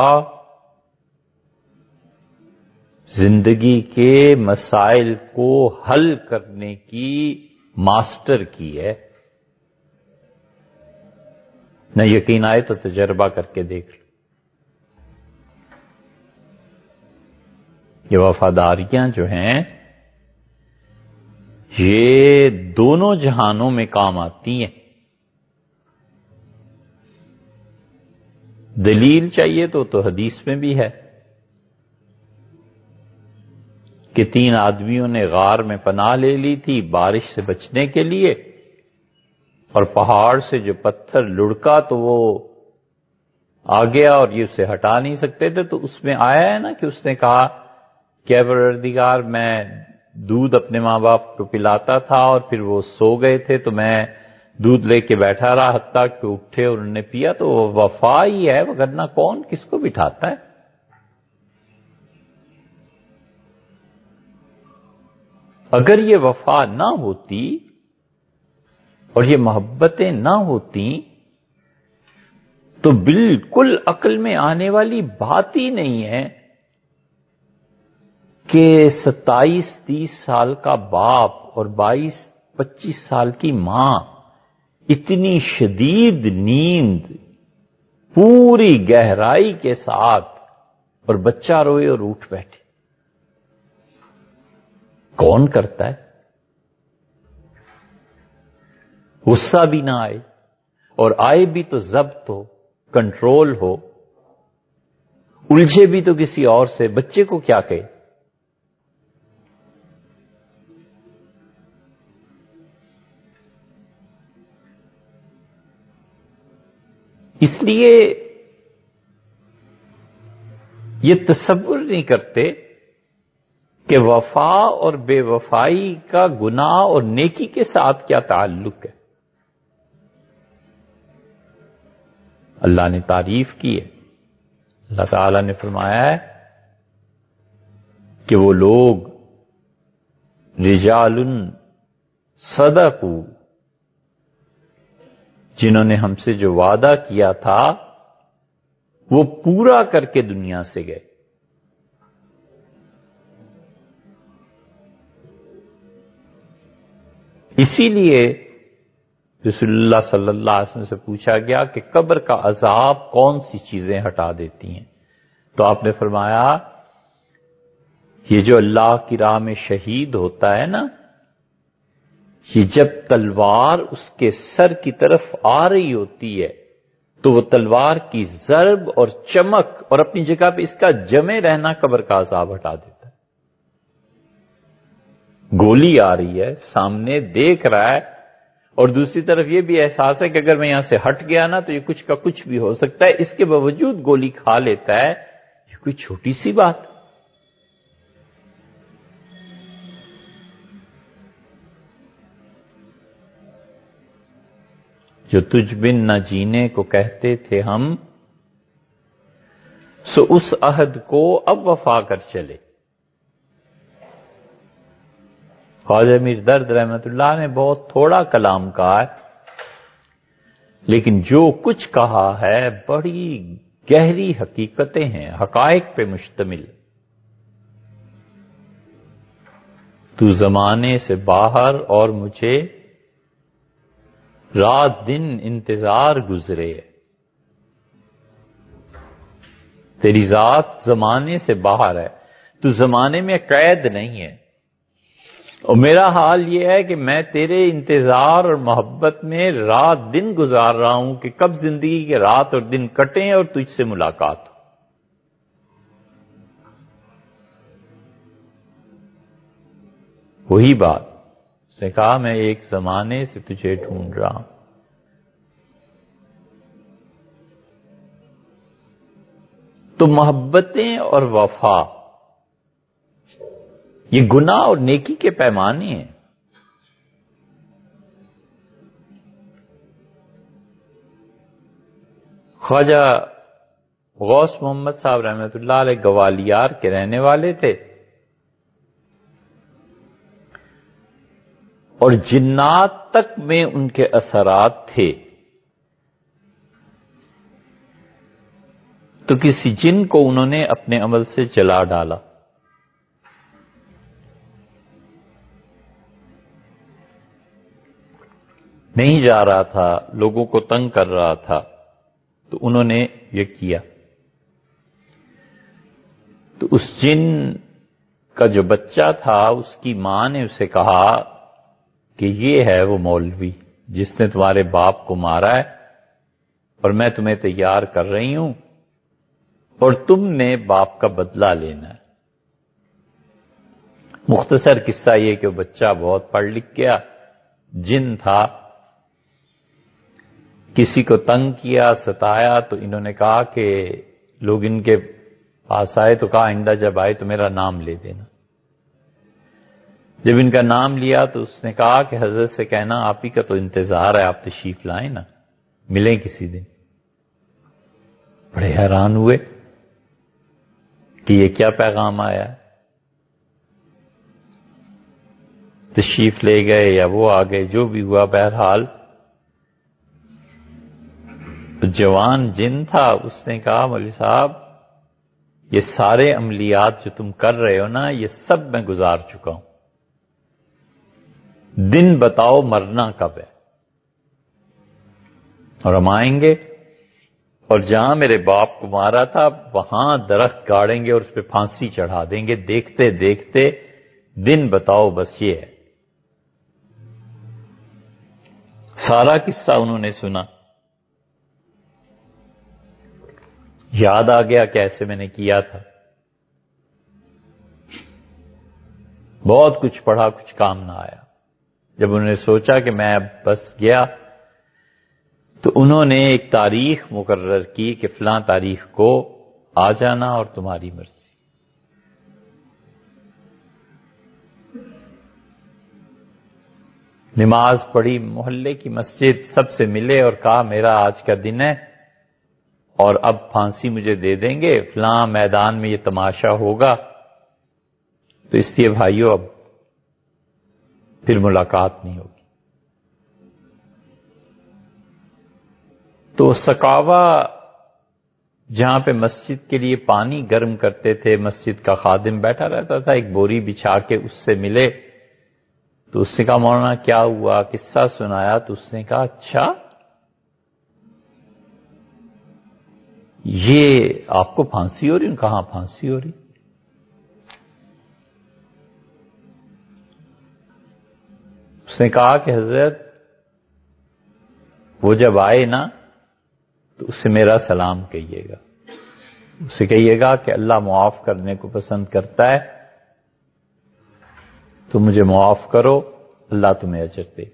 زندگی کے مسائل کو حل کرنے کی ماسٹر کی ہے۔ نہ یقین آئے تو تجربہ کر کے دیکھ لو۔ یہ وفاداریاں جو ہیں یہ دونوں جہانوں میں کام آتی ہیں۔ دلیل چاہیے تو تو حدیث میں بھی ہے کہ تین آدمیوں نے غار میں پناہ لے لی تھی بارش سے بچنے کے لیے، اور پہاڑ سے جو پتھر لڑکا تو وہ آ گیا اور یہ اسے ہٹا نہیں سکتے تھے، تو اس میں آیا ہے نا کہ اس نے کہا کہ اے پروردگار، میں دودھ اپنے ماں باپ کو پلاتا تھا اور پھر وہ سو گئے تھے تو میں دودھ لے کے بیٹھا رہا حتیٰ کہ اٹھے اور انہوں نے پیا، تو وہ وفا ہی ہے، وگرنہ کون کس کو بٹھاتا ہے؟ اگر یہ وفا نہ ہوتی اور یہ محبتیں نہ ہوتی تو بالکل عقل میں آنے والی بات ہی نہیں ہے کہ ستائیس تیس سال کا باپ اور بائیس پچیس سال کی ماں اتنی شدید نیند پوری گہرائی کے ساتھ اور بچہ روئے اور اٹھ بیٹھے۔ کون کرتا ہے؟ غصہ بھی نہ آئے، اور آئے بھی تو ضبط ہو، کنٹرول ہو، الجھے بھی تو کسی اور سے، بچے کو کیا کہے؟ اس لیے یہ تصور نہیں کرتے کہ وفا اور بے وفائی کا گناہ اور نیکی کے ساتھ کیا تعلق ہے۔ اللہ نے تعریف کی ہے، اللہ تعالی نے فرمایا ہے کہ وہ لوگ رجال صدقوا، جنہوں نے ہم سے جو وعدہ کیا تھا وہ پورا کر کے دنیا سے گئے۔ اسی لیے رسول اللہ صلی اللہ علیہ وسلم سے پوچھا گیا کہ قبر کا عذاب کون سی چیزیں ہٹا دیتی ہیں، تو آپ نے فرمایا یہ جو اللہ کی راہ میں شہید ہوتا ہے نا، یہ جب تلوار اس کے سر کی طرف آ رہی ہوتی ہے تو وہ تلوار کی ضرب اور چمک اور اپنی جگہ پہ اس کا جمے رہنا قبر کا عذاب ہٹا دیتا ہے۔ گولی آ رہی ہے سامنے، دیکھ رہا ہے، اور دوسری طرف یہ بھی احساس ہے کہ اگر میں یہاں سے ہٹ گیا نا تو یہ کچھ کا کچھ بھی ہو سکتا ہے، اس کے باوجود گولی کھا لیتا ہے۔ یہ کوئی چھوٹی سی بات ہے؟ جو تجھ بن نہ جینے کو کہتے تھے ہم، سو اس عہد کو اب وفا کر چلے۔ خواجہ میر درد رحمت اللہ نے بہت تھوڑا کلام کہا ہے، لیکن جو کچھ کہا ہے بڑی گہری حقیقتیں ہیں، حقائق پہ مشتمل۔ تو زمانے سے باہر اور مجھے رات دن انتظار گزرے، تیری ذات زمانے سے باہر ہے، تو زمانے میں قید نہیں ہے، اور میرا حال یہ ہے کہ میں تیرے انتظار اور محبت میں رات دن گزار رہا ہوں کہ کب زندگی کے رات اور دن کٹیں اور تجھ سے ملاقات ہو۔ وہی بات اس نے کہا میں ایک زمانے سے تجھے ڈھونڈ رہا ہوں. تو محبتیں اور وفا یہ گناہ اور نیکی کے پیمانے ہیں. خواجہ غوث محمد صاحب رحمۃ اللہ علیہ گوالیار کے رہنے والے تھے، اور جنات تک میں ان کے اثرات تھے. تو کسی جن کو انہوں نے اپنے عمل سے جلا ڈالا. نہیں جا رہا تھا، لوگوں کو تنگ کر رہا تھا، تو انہوں نے یہ کیا. تو اس جن کا جو بچہ تھا اس کی ماں نے اسے کہا کہ یہ ہے وہ مولوی جس نے تمہارے باپ کو مارا ہے، اور میں تمہیں تیار کر رہی ہوں، اور تم نے باپ کا بدلہ لینا ہے. مختصر قصہ یہ کہ وہ بچہ بہت پڑھ لکھ گیا، جن تھا، کسی کو تنگ کیا، ستایا، تو انہوں نے کہا کہ لوگ ان کے پاس آئے تو کہا آئندہ جب آئے تو میرا نام لے دینا. جب ان کا نام لیا تو اس نے کہا کہ حضرت سے کہنا آپ ہی کا تو انتظار ہے، آپ تشریف لائیں نا، ملیں کسی دن. بڑے حیران ہوئے کہ یہ کیا پیغام آیا ہے. تشریف لے گئے یا وہ آ گئے، جو بھی ہوا، بہرحال جوان جن تھا اس نے کہا مولوی صاحب یہ سارے عملیات جو تم کر رہے ہو نا یہ سب میں گزار چکا ہوں، دن بتاؤ مرنا کب ہے، اور ہم آئیں گے اور جہاں میرے باپ کو مارا تھا وہاں درخت گاڑیں گے اور اس پہ پھانسی چڑھا دیں گے، دیکھتے دیکھتے دن بتاؤ بس یہ ہے. سارا قصہ انہوں نے سنا، یاد آ گیا کہ ایسے میں نے کیا تھا. بہت کچھ پڑھا، کچھ کام نہ آیا. جب انہوں نے سوچا کہ میں اب بس گیا تو انہوں نے ایک تاریخ مقرر کی کہ فلاں تاریخ کو آ جانا اور تمہاری مرضی. نماز پڑھی، محلے کی مسجد، سب سے ملے اور کہا میرا آج کا دن ہے اور اب پھانسی مجھے دے دیں گے، فلاں میدان میں یہ تماشا ہوگا، تو اس لیے بھائیو اب پھر ملاقات نہیں ہوگی. تو سکاوا جہاں پہ مسجد کے لیے پانی گرم کرتے تھے، مسجد کا خادم بیٹھا رہتا تھا، ایک بوری بچھا کے اس سے ملے تو اس نے کہا مولانا کیا ہوا، قصہ سنایا. تو اس نے کہا اچھا یہ آپ کو پھانسی ہو رہی؟ کہاں پھانسی ہو رہی؟ اس نے کہا کہ حضرت وہ جب آئے نا تو اسے میرا سلام کہیے گا، اسے کہیے گا کہ اللہ معاف کرنے کو پسند کرتا ہے، تو مجھے معاف کرو، اللہ تمہیں اجر دے.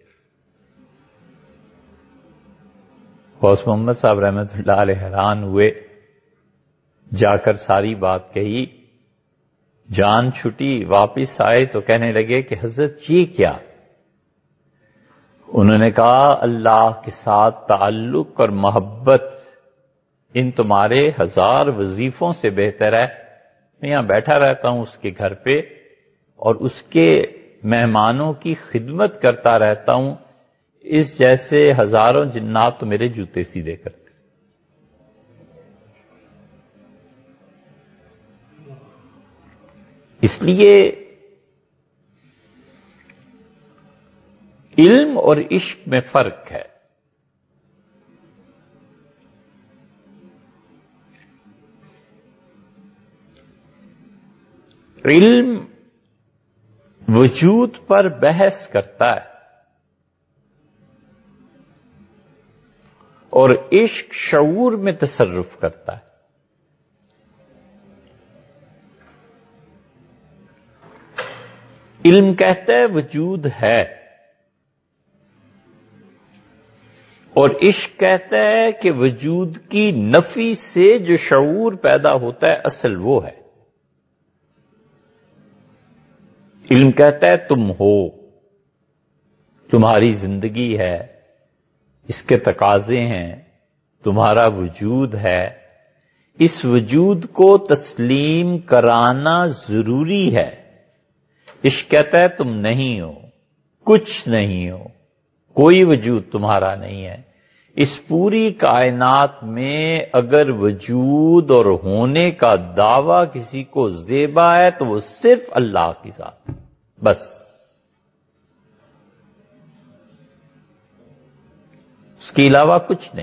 غوث محمد صاحب رحمۃ اللہ علیہ حیران ہوئے، جا کر ساری بات کہی، جان چھٹی، واپس آئے تو کہنے لگے کہ حضرت یہ کیا؟ انہوں نے کہا اللہ کے ساتھ تعلق اور محبت ان تمہارے ہزار وظیفوں سے بہتر ہے. میں یہاں بیٹھا رہتا ہوں اس کے گھر پہ اور اس کے مہمانوں کی خدمت کرتا رہتا ہوں، اس جیسے ہزاروں جنات تو میرے جوتے سیدھے کرتے. اس لیے علم اور عشق میں فرق ہے. علم وجود پر بحث کرتا ہے اور عشق شعور میں تصرف کرتا ہے. علم کہتا ہے وجود ہے، اور عشق کہتا ہے کہ وجود کی نفی سے جو شعور پیدا ہوتا ہے اصل وہ ہے. علم کہتا ہے تم ہو، تمہاری زندگی ہے، اس کے تقاضے ہیں، تمہارا وجود ہے. اس وجود کو تسلیم کرانا ضروری ہے. عشق کہتا ہے تم نہیں ہو، کچھ نہیں ہو، کوئی وجود تمہارا نہیں ہے. اس پوری کائنات میں اگر وجود اور ہونے کا دعویٰ کسی کو زیبا ہے تو وہ صرف اللہ کی ذات، بس. اس کے علاوہ کچھ نہیں.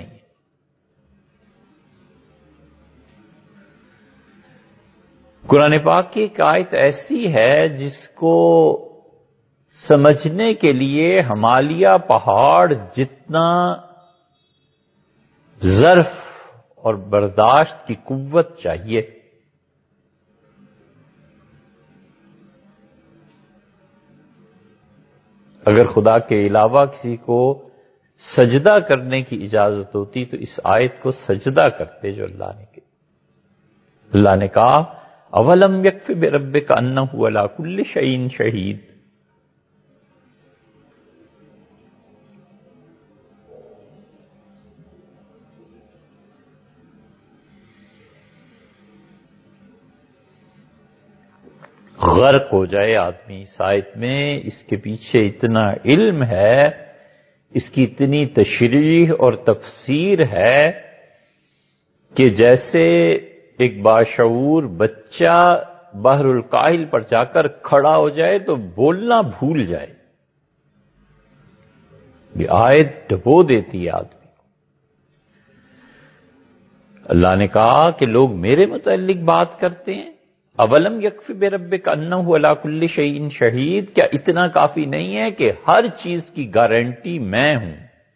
قرآن پاک کی ایک آیت ایسی ہے جس کو سمجھنے کے لیے ہمالیہ پہاڑ جتنا ظرف اور برداشت کی قوت چاہیے. اگر خدا کے علاوہ کسی کو سجدہ کرنے کی اجازت ہوتی تو اس آیت کو سجدہ کرتے جو اللہ نے کی. اللہ نے کہا اولم یکف بربک انہ علی کل شیء شہید. غرق ہو جائے آدمی اس آیت میں. اس کے پیچھے اتنا علم ہے، اس کی اتنی تشریح اور تفسیر ہے کہ جیسے ایک باشعور بچہ بحر الکاہل پر جا کر کھڑا ہو جائے تو بولنا بھول جائے. یہ آیت ڈبو دیتی ہے آدمی. اللہ نے کہا کہ لوگ میرے متعلق بات کرتے ہیں. اولم یکفی بربک انہ علی کل شیء شہید. کیا اتنا کافی نہیں ہے کہ ہر چیز کی گارنٹی میں ہوں؟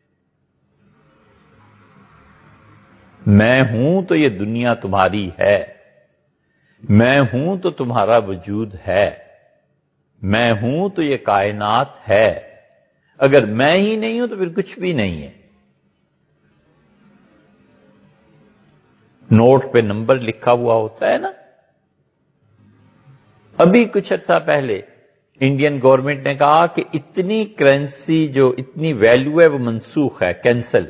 میں ہوں تو یہ دنیا تمہاری ہے، میں ہوں تو تمہارا وجود ہے، میں ہوں تو یہ کائنات ہے. اگر میں ہی نہیں ہوں تو پھر کچھ بھی نہیں ہے. نوٹ پہ نمبر لکھا ہوا ہوتا ہے نا. ابھی کچھ عرصہ پہلے انڈین گورنمنٹ نے کہا کہ اتنی کرنسی جو اتنی ویلیو ہے وہ منسوخ ہے، کینسل.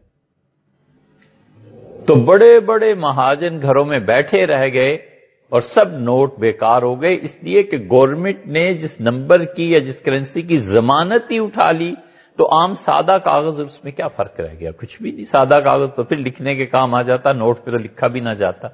تو بڑے بڑے مہاجن گھروں میں بیٹھے رہ گئے اور سب نوٹ بیکار ہو گئے، اس لیے کہ گورنمنٹ نے جس نمبر کی یا جس کرنسی کی ضمانت ہی اٹھا لی. تو عام سادہ کاغذ اور اس میں کیا فرق رہ گیا؟ کچھ بھی نہیں. سادہ کاغذ تو پھر لکھنے کے کام آ جاتا، نوٹ پہ تو لکھا بھی نہ جاتا.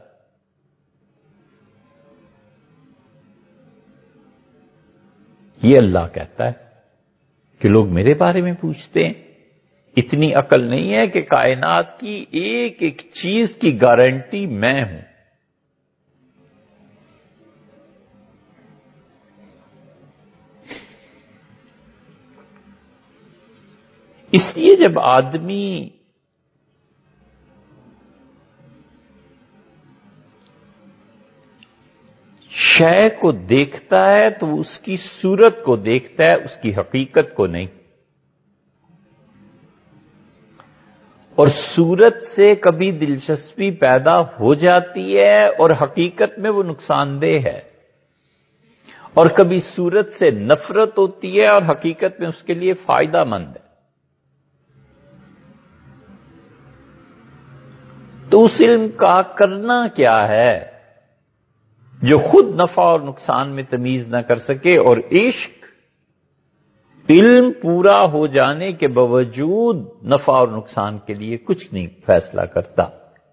یہ اللہ کہتا ہے کہ لوگ میرے بارے میں پوچھتے ہیں. اتنی عقل نہیں ہے کہ کائنات کی ایک ایک چیز کی گارنٹی میں ہوں. اس لیے جب آدمی شے کو دیکھتا ہے تو وہ اس کی صورت کو دیکھتا ہے، اس کی حقیقت کو نہیں. اور صورت سے کبھی دلچسپی پیدا ہو جاتی ہے اور حقیقت میں وہ نقصان دہ ہے، اور کبھی صورت سے نفرت ہوتی ہے اور حقیقت میں اس کے لیے فائدہ مند ہے. تو اس علم کا کرنا کیا ہے جو خود نفع اور نقصان میں تمیز نہ کر سکے؟ اور عشق علم پورا ہو جانے کے باوجود نفع اور نقصان کے لیے کچھ نہیں فیصلہ کرتا.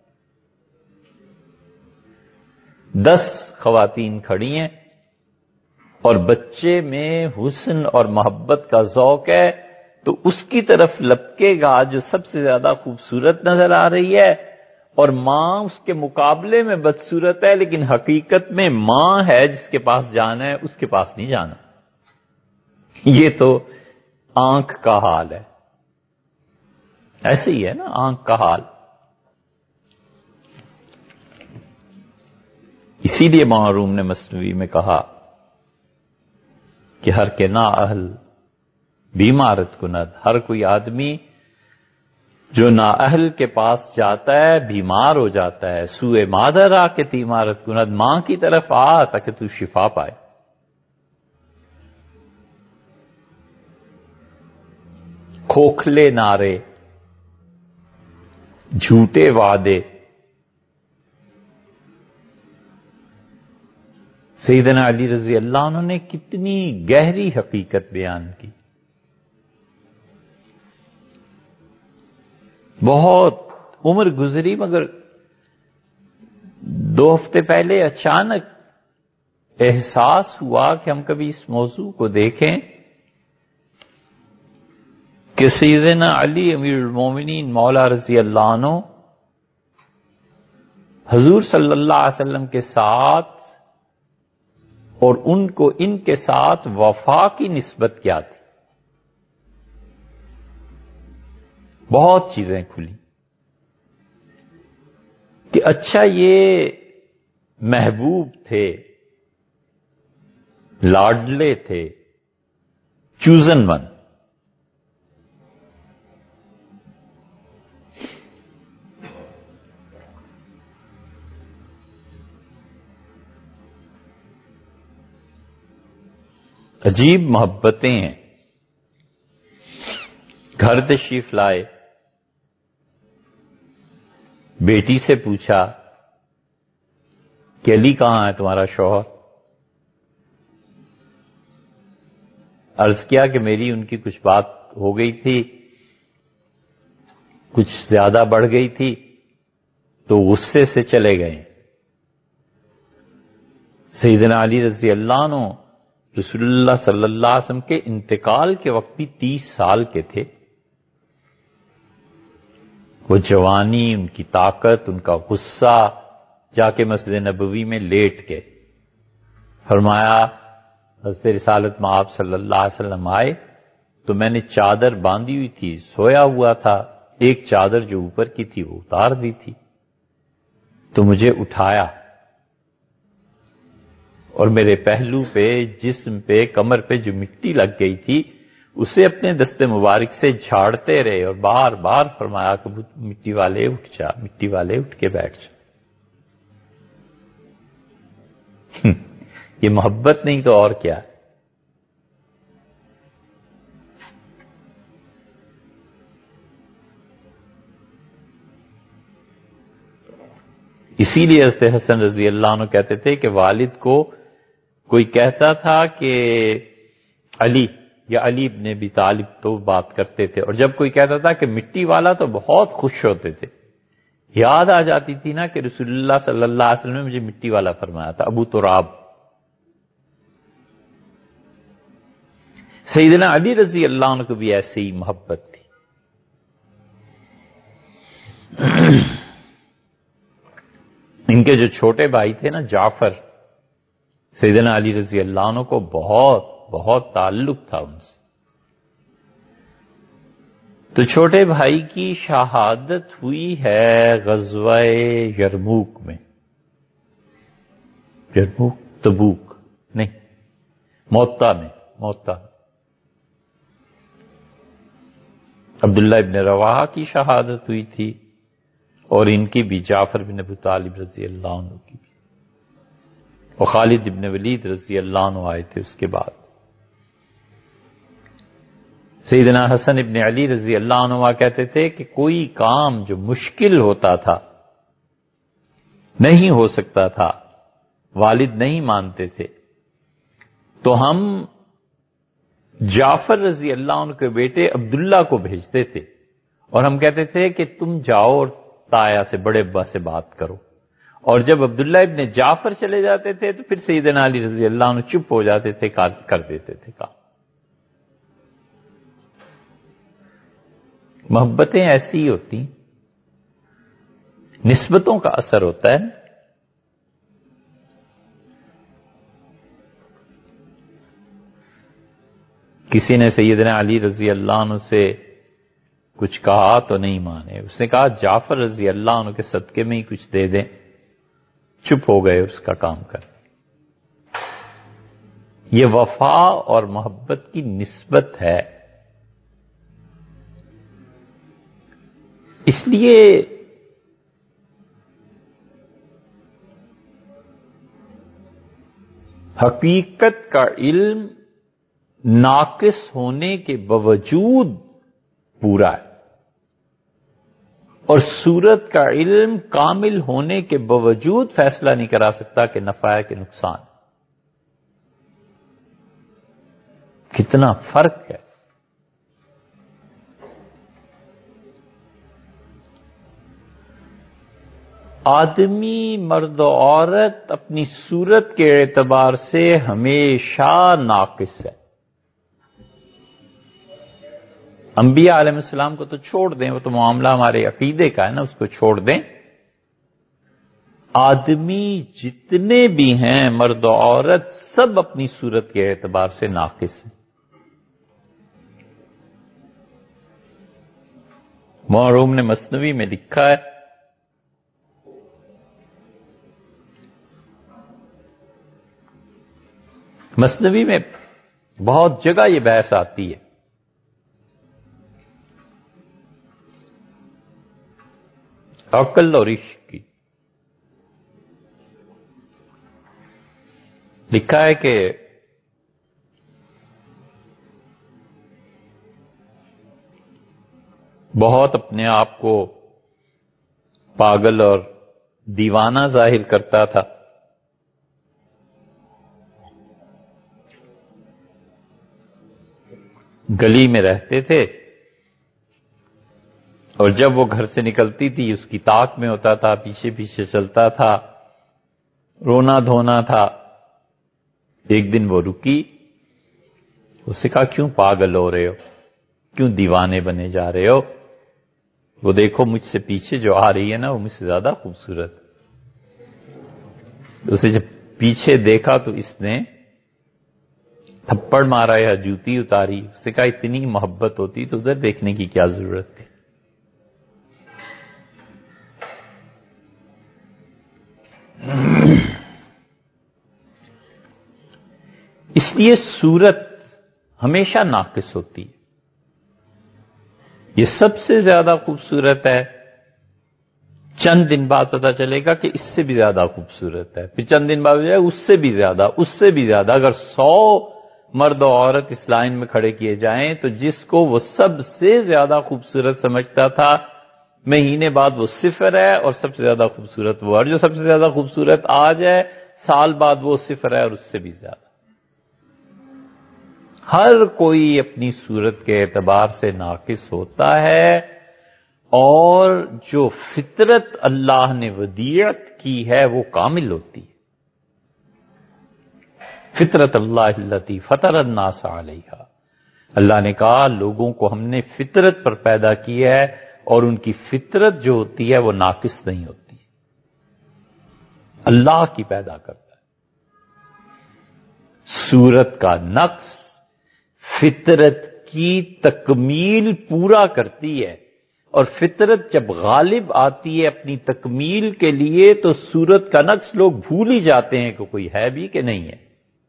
دس خواتین کھڑی ہیں اور بچے میں حسن اور محبت کا ذوق ہے تو اس کی طرف لپکے گا جو سب سے زیادہ خوبصورت نظر آ رہی ہے، اور ماں اس کے مقابلے میں بدصورت ہے لیکن حقیقت میں ماں ہے جس کے پاس جانا ہے، اس کے پاس نہیں جانا. یہ تو آنکھ کا حال ہے. ایسے ہی ہے نا آنکھ کا حال. اسی لیے معروم نے مثنوی میں کہا کہ ہر کے نا اہل بیمارت کند. ہر کوئی آدمی جو نااہل کے پاس جاتا ہے بیمار ہو جاتا ہے، سوئے مادر آ کے تیمارت کند، ماں کی طرف آ تاکہ تو شفا پائے۔ کھوکھلے نعرے، جھوٹے وعدے، سیدنا علی رضی اللہ عنہ نے کتنی گہری حقیقت بیان کی۔ بہت عمر گزری مگر دو ہفتے پہلے اچانک احساس ہوا کہ ہم کبھی اس موضوع کو دیکھیں کہ سیدنا علی امیر المومنین مولا رضی اللہ عنہ حضور صلی اللہ علیہ وسلم کے ساتھ اور ان کو ان کے ساتھ وفا کی نسبت کیا تھی۔ بہت چیزیں کھلی کہ اچھا یہ محبوب تھے، لاڈلے تھے، چوزن ون۔ عجیب محبتیں ہیں۔ گھر تشریف لائے، بیٹی سے پوچھا کہ علی کہاں ہے تمہارا شوہر؟ عرض کیا کہ میری ان کی کچھ بات ہو گئی تھی، کچھ زیادہ بڑھ گئی تھی تو غصے سے چلے گئے۔ سیدنا علی رضی اللہ عنہ رسول اللہ صلی اللہ علیہ وسلم کے انتقال کے وقت بھی تیس سال کے تھے۔ وہ جوانی، ان کی طاقت، ان کا غصہ، جا کے مسجد نبوی میں لیٹ گئے۔ فرمایا حضرت رسالت مآب صلی اللہ علیہ وسلم آئے تو میں نے چادر باندھی ہوئی تھی، سویا ہوا تھا، ایک چادر جو اوپر کی تھی وہ اتار دی تھی، تو مجھے اٹھایا اور میرے پہلو پہ، جسم پہ، کمر پہ جو مٹی لگ گئی تھی اسے اپنے دست مبارک سے جھاڑتے رہے اور بار بار فرمایا کہ مٹی والے اٹھ جا، مٹی والے اٹھ کے بیٹھ جا۔ یہ محبت نہیں تو اور کیا ہے؟ اسی لیے حضرت حسن رضی اللہ عنہ کہتے تھے کہ والد کو کوئی کہتا تھا کہ علی یا علی ابن ابی طالب تو بات کرتے تھے، اور جب کوئی کہتا تھا کہ مٹی والا تو بہت خوش ہوتے تھے۔ یاد آ جاتی تھی نا کہ رسول اللہ صلی اللہ علیہ وسلم نے مجھے مٹی والا فرمایا تھا، ابو تراب۔ سیدنا علی رضی اللہ عنہ کو بھی ایسی ہی محبت تھی۔ ان کے جو چھوٹے بھائی تھے نا جعفر، سیدنا علی رضی اللہ عنہ کو بہت بہت تعلق تھا ان سے۔ تو چھوٹے بھائی کی شہادت ہوئی ہے غزوہ یرموک میں، یرموک تبوک نہیں، موتا میں، موتا عبداللہ ابن رواحہ کی شہادت ہوئی تھی، اور ان کی بھی، جعفر بن ابی طالب رضی اللہ عنہ کی بھی، اور خالد ابن ولید رضی اللہ عنہ آئے تھے اس کے بعد۔ سیدنا حسن ابن علی رضی اللہ عنہ کہتے تھے کہ کوئی کام جو مشکل ہوتا تھا، نہیں ہو سکتا تھا، والد نہیں مانتے تھے، تو ہم جعفر رضی اللہ عنہ کے بیٹے عبداللہ کو بھیجتے تھے، اور ہم کہتے تھے کہ تم جاؤ اور تایا سے، بڑے ابا سے بات کرو، اور جب عبداللہ ابن جعفر چلے جاتے تھے تو پھر سیدنا علی رضی اللہ عنہ چپ ہو جاتے تھے، کر دیتے تھے کام۔ محبتیں ایسی ہی ہوتی، نسبتوں کا اثر ہوتا ہے۔ کسی نے سیدنا علی رضی اللہ عنہ سے کچھ کہا تو نہیں مانے، اس نے کہا جعفر رضی اللہ عنہ کے صدقے میں ہی کچھ دے دیں، چپ ہو گئے اس کا کام کر۔ یہ وفا اور محبت کی نسبت ہے۔ اس لیے حقیقت کا علم ناقص ہونے کے باوجود پورا ہے، اور صورت کا علم کامل ہونے کے باوجود فیصلہ نہیں کرا سکتا کہ نفع ہے کہ نقصان۔ کتنا فرق ہے۔ آدمی مرد و عورت اپنی صورت کے اعتبار سے ہمیشہ ناقص ہے۔ انبیاء علیہ السلام کو تو چھوڑ دیں، وہ تو معاملہ ہمارے عقیدے کا ہے نا، اس کو چھوڑ دیں۔ آدمی جتنے بھی ہیں مرد و عورت سب اپنی صورت کے اعتبار سے ناقص ہیں۔ مولانا نے مثنوی میں لکھا ہے، مثنوی میں بہت جگہ یہ بحث آتی ہے، عقل اور عشق کی۔ لکھا ہے کہ بہت اپنے آپ کو پاگل اور دیوانہ ظاہر کرتا تھا، گلی میں رہتے تھے، اور جب وہ گھر سے نکلتی تھی اس کی طاق میں ہوتا تھا، پیچھے پیچھے چلتا تھا، رونا دھونا تھا۔ ایک دن وہ رکی، اس سے کہا کیوں پاگل ہو رہے ہو، کیوں دیوانے بنے جا رہے ہو؟ وہ دیکھو مجھ سے پیچھے جو آ رہی ہے نا وہ مجھ سے زیادہ خوبصورت۔ اسے جب پیچھے دیکھا تو اس نے تھپڑ مارا یا جوتی اتاری، اس سے کہا اتنی محبت ہوتی تو ادھر دیکھنے کی کیا ضرورت تھی؟ اس لیے صورت ہمیشہ ناقص ہوتی ہے۔ یہ سب سے زیادہ خوبصورت ہے، چند دن بعد پتہ چلے گا کہ اس سے بھی زیادہ خوبصورت ہے، پھر چند دن بعد اس سے بھی زیادہ، اس سے بھی زیادہ۔ اگر سو مرد و عورت اس لائن میں کھڑے کیے جائیں تو جس کو وہ سب سے زیادہ خوبصورت سمجھتا تھا، مہینے بعد وہ صفر ہے اور سب سے زیادہ خوبصورت وہ، اور جو سب سے زیادہ خوبصورت آج ہے سال بعد وہ صفر ہے اور اس سے بھی زیادہ۔ ہر کوئی اپنی صورت کے اعتبار سے ناقص ہوتا ہے، اور جو فطرت اللہ نے ودیعت کی ہے وہ کامل ہوتی ہے۔ فطرت اللہ التی فطر الناس علیہا، اللہ نے کہا لوگوں کو ہم نے فطرت پر پیدا کیا ہے، اور ان کی فطرت جو ہوتی ہے وہ ناقص نہیں ہوتی، اللہ کی پیدا کرتا ہے۔ صورت کا نقص فطرت کی تکمیل پورا کرتی ہے، اور فطرت جب غالب آتی ہے اپنی تکمیل کے لیے تو صورت کا نقص لوگ بھول ہی جاتے ہیں کہ کوئی ہے بھی کہ نہیں ہے۔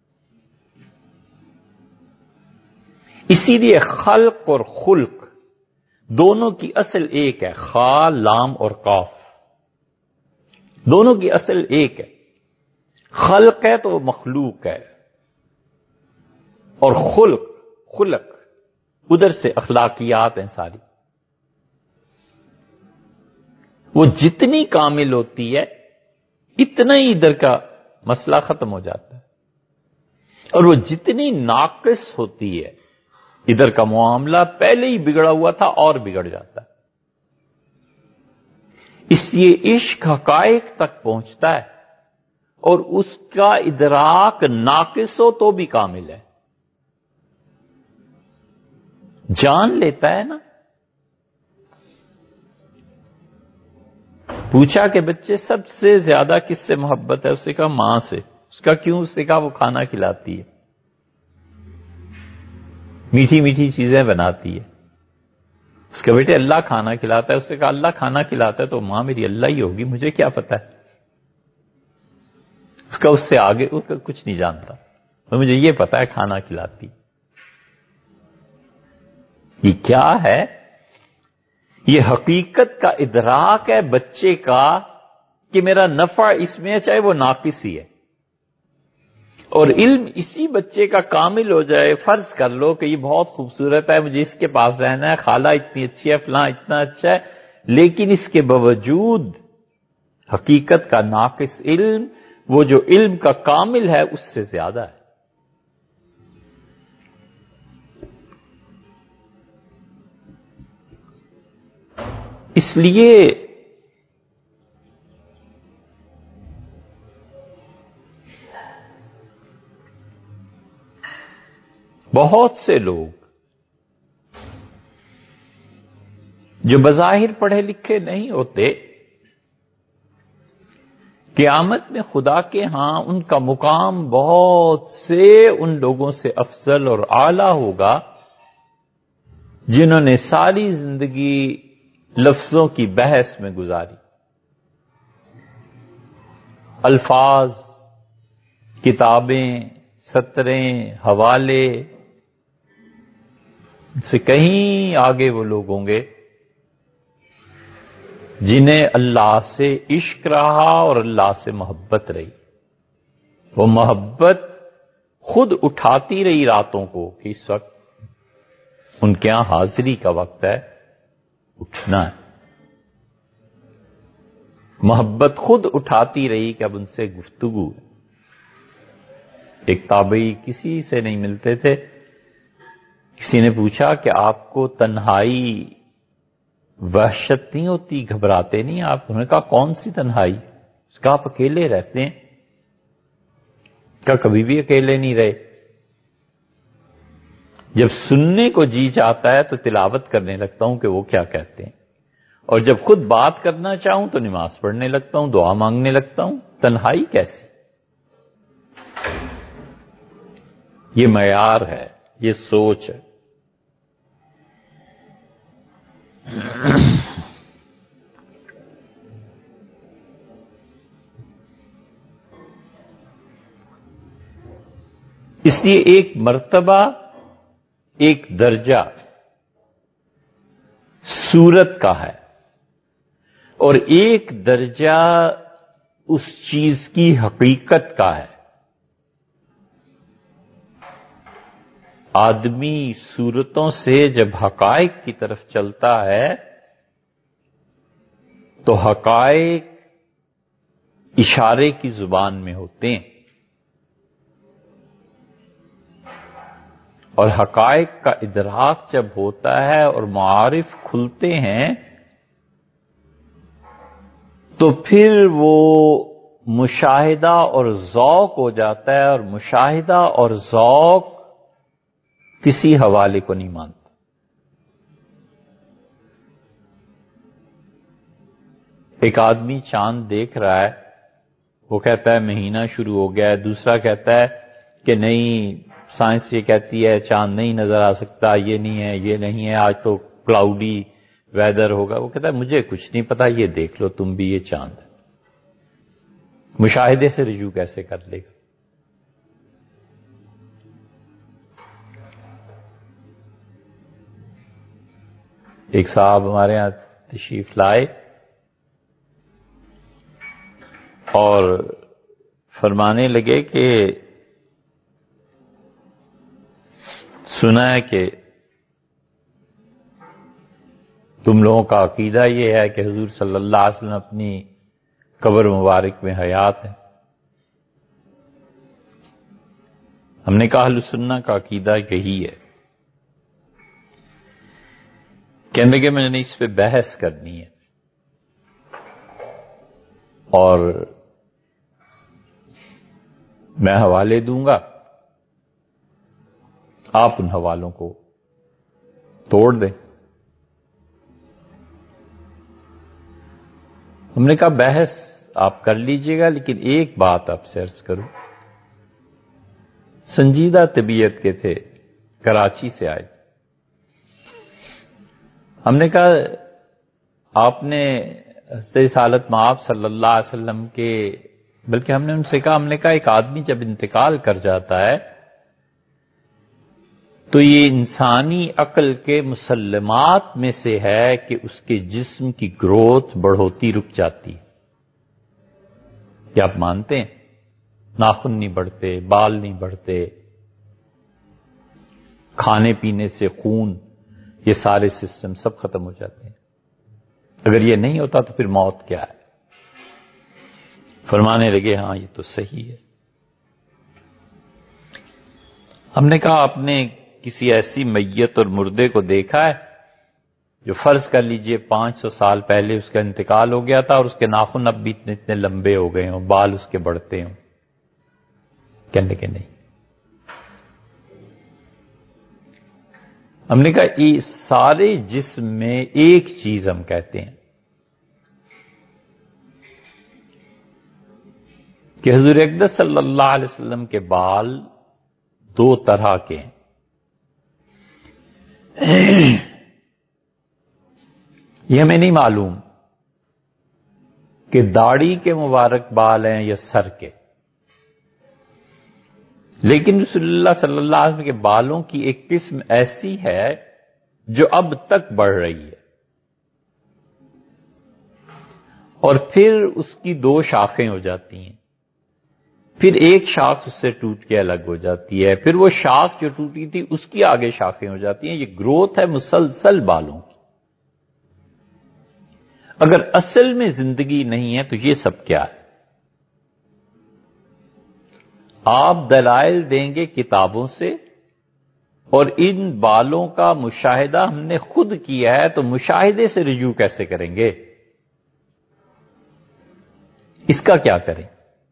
اسی لیے خلق اور خلق دونوں کی اصل ایک ہے، خا لام اور قاف، دونوں کی اصل ایک ہے۔ خلق ہے تو وہ مخلوق ہے، اور خلق خلق ادھر سے اخلاقیات ہیں ساری۔ وہ جتنی کامل ہوتی ہے اتنا ہی ادھر کا مسئلہ ختم ہو جاتا ہے، اور وہ جتنی ناقص ہوتی ہے ادھر کا معاملہ پہلے ہی بگڑا ہوا تھا اور بگڑ جاتا ہے۔ اس لیے عشق حقائق تک پہنچتا ہے، اور اس کا ادراک ناقص ہو تو بھی کامل ہے، جان لیتا ہے نا۔ پوچھا کہ بچے سب سے زیادہ کس سے محبت ہے؟ اس سے کہا ماں سے۔ اس کا کیوں؟ اس سے کہا وہ کھانا کھلاتی ہے، میٹھی میٹھی چیزیں بناتی ہے۔ اس کا بیٹے اللہ کھانا کھلاتا ہے۔ اس سے کہا اللہ کھانا کھلاتا ہے تو ماں میری اللہ ہی ہوگی، مجھے کیا پتا ہے؟ اس کا اس سے آگے اس کا کچھ نہیں جانتا، تو مجھے یہ پتا ہے کھانا کھلاتی۔ یہ کیا ہے؟ یہ حقیقت کا ادراک ہے بچے کا کہ میرا نفع اس میں ہے چاہے وہ ناقص ہی ہے، اور علم اسی بچے کا کامل ہو جائے. فرض کر لو کہ یہ بہت خوبصورت ہے، مجھے اس کے پاس رہنا ہے، خالہ اتنی اچھی ہے، فلاں اتنا اچھا ہے، لیکن اس کے باوجود حقیقت کا ناقص علم وہ جو علم کا کامل ہے اس سے زیادہ ہے. اس لیے بہت سے لوگ جو بظاہر پڑھے لکھے نہیں ہوتے، قیامت میں خدا کے ہاں ان کا مقام بہت سے ان لوگوں سے افضل اور اعلیٰ ہوگا جنہوں نے ساری زندگی لفظوں کی بحث میں گزاری، الفاظ، کتابیں، سطریں، حوالے سے کہیں آگے وہ لوگ ہوں گے جنہیں اللہ سے عشق رہا اور اللہ سے محبت رہی. وہ محبت خود اٹھاتی رہی راتوں کو کہ اس وقت ان کے یہاں حاضری کا وقت ہے، اٹھنا ہے. محبت خود اٹھاتی رہی کہ اب ان سے گفتگو. ایک تابعی کسی سے نہیں ملتے تھے، کسی نے پوچھا کہ آپ کو تنہائی وحشت نہیں ہوتی، گھبراتے نہیں آپ؟ انہوں نے کہا کون سی تنہائی؟ اس کا آپ اکیلے رہتے ہیں؟ کہا کبھی بھی اکیلے نہیں رہے. جب سننے کو جی چاہتا ہے تو تلاوت کرنے لگتا ہوں کہ وہ کیا کہتے ہیں، اور جب خود بات کرنا چاہوں تو نماز پڑھنے لگتا ہوں، دعا مانگنے لگتا ہوں. تنہائی کیسی؟ یہ معیار ہے، یہ سوچ ہے. اس لیے ایک مرتبہ، ایک درجہ صورت کا ہے، اور ایک درجہ اس چیز کی حقیقت کا ہے. آدمی صورتوں سے جب حقائق کی طرف چلتا ہے تو حقائق اشارے کی زبان میں ہوتے ہیں، اور حقائق کا ادراک جب ہوتا ہے اور معارف کھلتے ہیں تو پھر وہ مشاہدہ اور ذوق ہو جاتا ہے، اور مشاہدہ اور ذوق کسی حوالے کو نہیں مانتا. ایک آدمی چاند دیکھ رہا ہے، وہ کہتا ہے مہینہ شروع ہو گیا ہے. دوسرا کہتا ہے کہ نہیں، سائنس یہ کہتی ہے چاند نہیں نظر آ سکتا، یہ نہیں ہے، یہ نہیں ہے، آج تو کلاؤڈی ویدر ہوگا. وہ کہتا ہے مجھے کچھ نہیں پتا، یہ دیکھ لو تم بھی، یہ چاند ہے. مشاہدے سے رجوع کیسے کر لے گا؟ ایک صاحب ہمارے ہاں تشریف لائے اور فرمانے لگے کہ سنا ہے کہ تم لوگوں کا عقیدہ یہ ہے کہ حضور صلی اللہ علیہ وسلم اپنی قبر مبارک میں حیات ہیں. ہم نے کہا اہل سنہ کا عقیدہ یہی ہے. کہنے لگے میں نے اس پہ بحث کرنی ہے، اور میں حوالے دوں گا، آپ ان حوالوں کو توڑ دیں. ہم نے کہا بحث آپ کر لیجئے گا، لیکن ایک بات آپ سے عرض کروں. سنجیدہ طبیعت کے تھے، کراچی سے آئے. ہم نے کہا آپ نے حضرت رسالت مآب صلی اللہ علیہ وسلم کے، بلکہ ہم نے ان سے کہا، ہم نے کہا ایک آدمی جب انتقال کر جاتا ہے تو یہ انسانی عقل کے مسلمات میں سے ہے کہ اس کے جسم کی گروتھ بڑھوتی رک جاتی. کیا آپ مانتے ہیں؟ ناخن نہیں بڑھتے، بال نہیں بڑھتے، کھانے پینے سے خون، یہ سارے سسٹم سب ختم ہو جاتے ہیں. اگر یہ نہیں ہوتا تو پھر موت کیا ہے؟ فرمانے لگے ہاں یہ تو صحیح ہے. ہم نے کہا آپ نے کسی ایسی میت اور مردے کو دیکھا ہے جو فرض کر لیجئے پانچ سو سال پہلے اس کا انتقال ہو گیا تھا اور اس کے ناخن اب بھی اتنے اتنے لمبے ہو گئے ہوں، بال اس کے بڑھتے ہوں؟ کہنے کے نہیں. ہم نے کہا یہ سارے جسم میں ایک چیز ہم کہتے ہیں کہ حضور اقدس صلی اللہ علیہ وسلم کے بال دو طرح کے ہیں. یہ ہمیں نہیں معلوم کہ داڑھی کے مبارک بال ہیں یا سر کے، لیکن رسول اللہ صلی اللہ علیہ وسلم کے بالوں کی ایک قسم ایسی ہے جو اب تک بڑھ رہی ہے، اور پھر اس کی دو شاخیں ہو جاتی ہیں، پھر ایک شاخ اس سے ٹوٹ کے الگ ہو جاتی ہے، پھر وہ شاخ جو ٹوٹی تھی اس کی آگے شاخیں ہو جاتی ہیں. یہ گروتھ ہے مسلسل بالوں کی. اگر اصل میں زندگی نہیں ہے تو یہ سب کیا ہے؟ آپ دلائل دیں گے کتابوں سے، اور ان بالوں کا مشاہدہ ہم نے خود کیا ہے، تو مشاہدے سے رجوع کیسے کریں گے؟ اس کا کیا کریں؟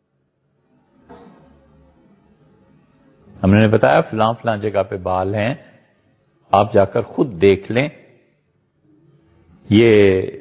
ہم نے بتایا فلاں فلاں جگہ پہ بال ہیں، آپ جا کر خود دیکھ لیں. یہ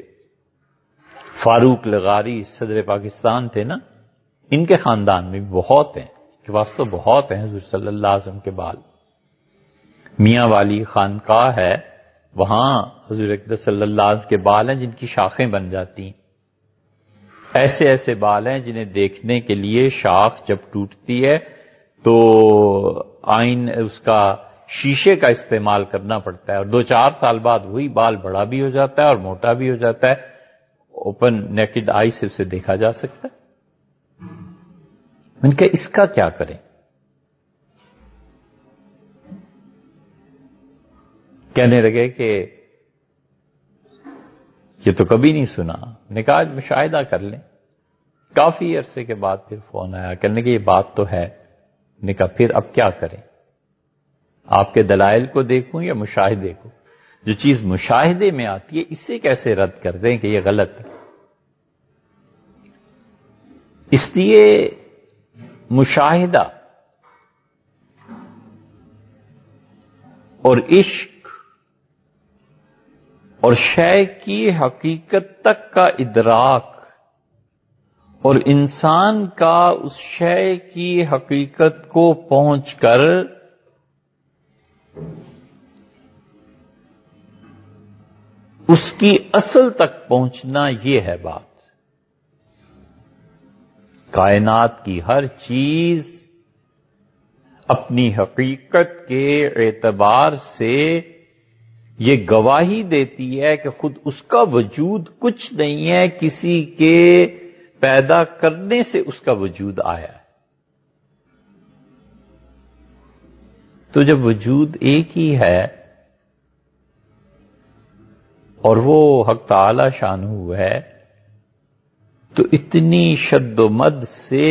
فاروق لغاری صدر پاکستان تھے نا، ان کے خاندان میں بھی بہت ہیں، کہ واسطے بہت ہیں حضور صلی اللہ علیہ وسلم کے بال. میاں والی خانقاہ ہے، وہاں حضور اقدس صلی اللہ علیہ وسلم کے بال ہیں جن کی شاخیں بن جاتی ہیں. ایسے ایسے بال ہیں جنہیں دیکھنے کے لیے شاخ جب ٹوٹتی ہے تو آئین اس کا شیشے کا استعمال کرنا پڑتا ہے، اور دو چار سال بعد وہی بال بڑا بھی ہو جاتا ہے اور موٹا بھی ہو جاتا ہے. اوپن نیکڈ آئی سے اسے دیکھا جا سکتا ہے. میں نے کہا اس کا کیا کریں؟ کہنے لگے کہ یہ تو کبھی نہیں سنا. میں نے کہا آج مشاہدہ کر لیں. کافی عرصے کے بعد پھر فون آیا، کہنے کہ یہ بات تو ہے. میں نے کہا پھر اب کیا کریں؟ آپ کے دلائل کو دیکھوں یا مشاہدے کو؟ جو چیز مشاہدے میں آتی ہے اسے کیسے رد کر دیں کہ یہ غلط ہے؟ اس لیے مشاہدہ اور عشق اور شے کی حقیقت تک کا ادراک اور انسان کا اس شے کی حقیقت کو پہنچ کر اس کی اصل تک پہنچنا، یہ ہے بات. کائنات کی ہر چیز اپنی حقیقت کے اعتبار سے یہ گواہی دیتی ہے کہ خود اس کا وجود کچھ نہیں ہے، کسی کے پیدا کرنے سے اس کا وجود آیا ہے. تو جب وجود ایک ہی ہے اور وہ حق تعالی شانہ ہے، تو اتنی شد و مد سے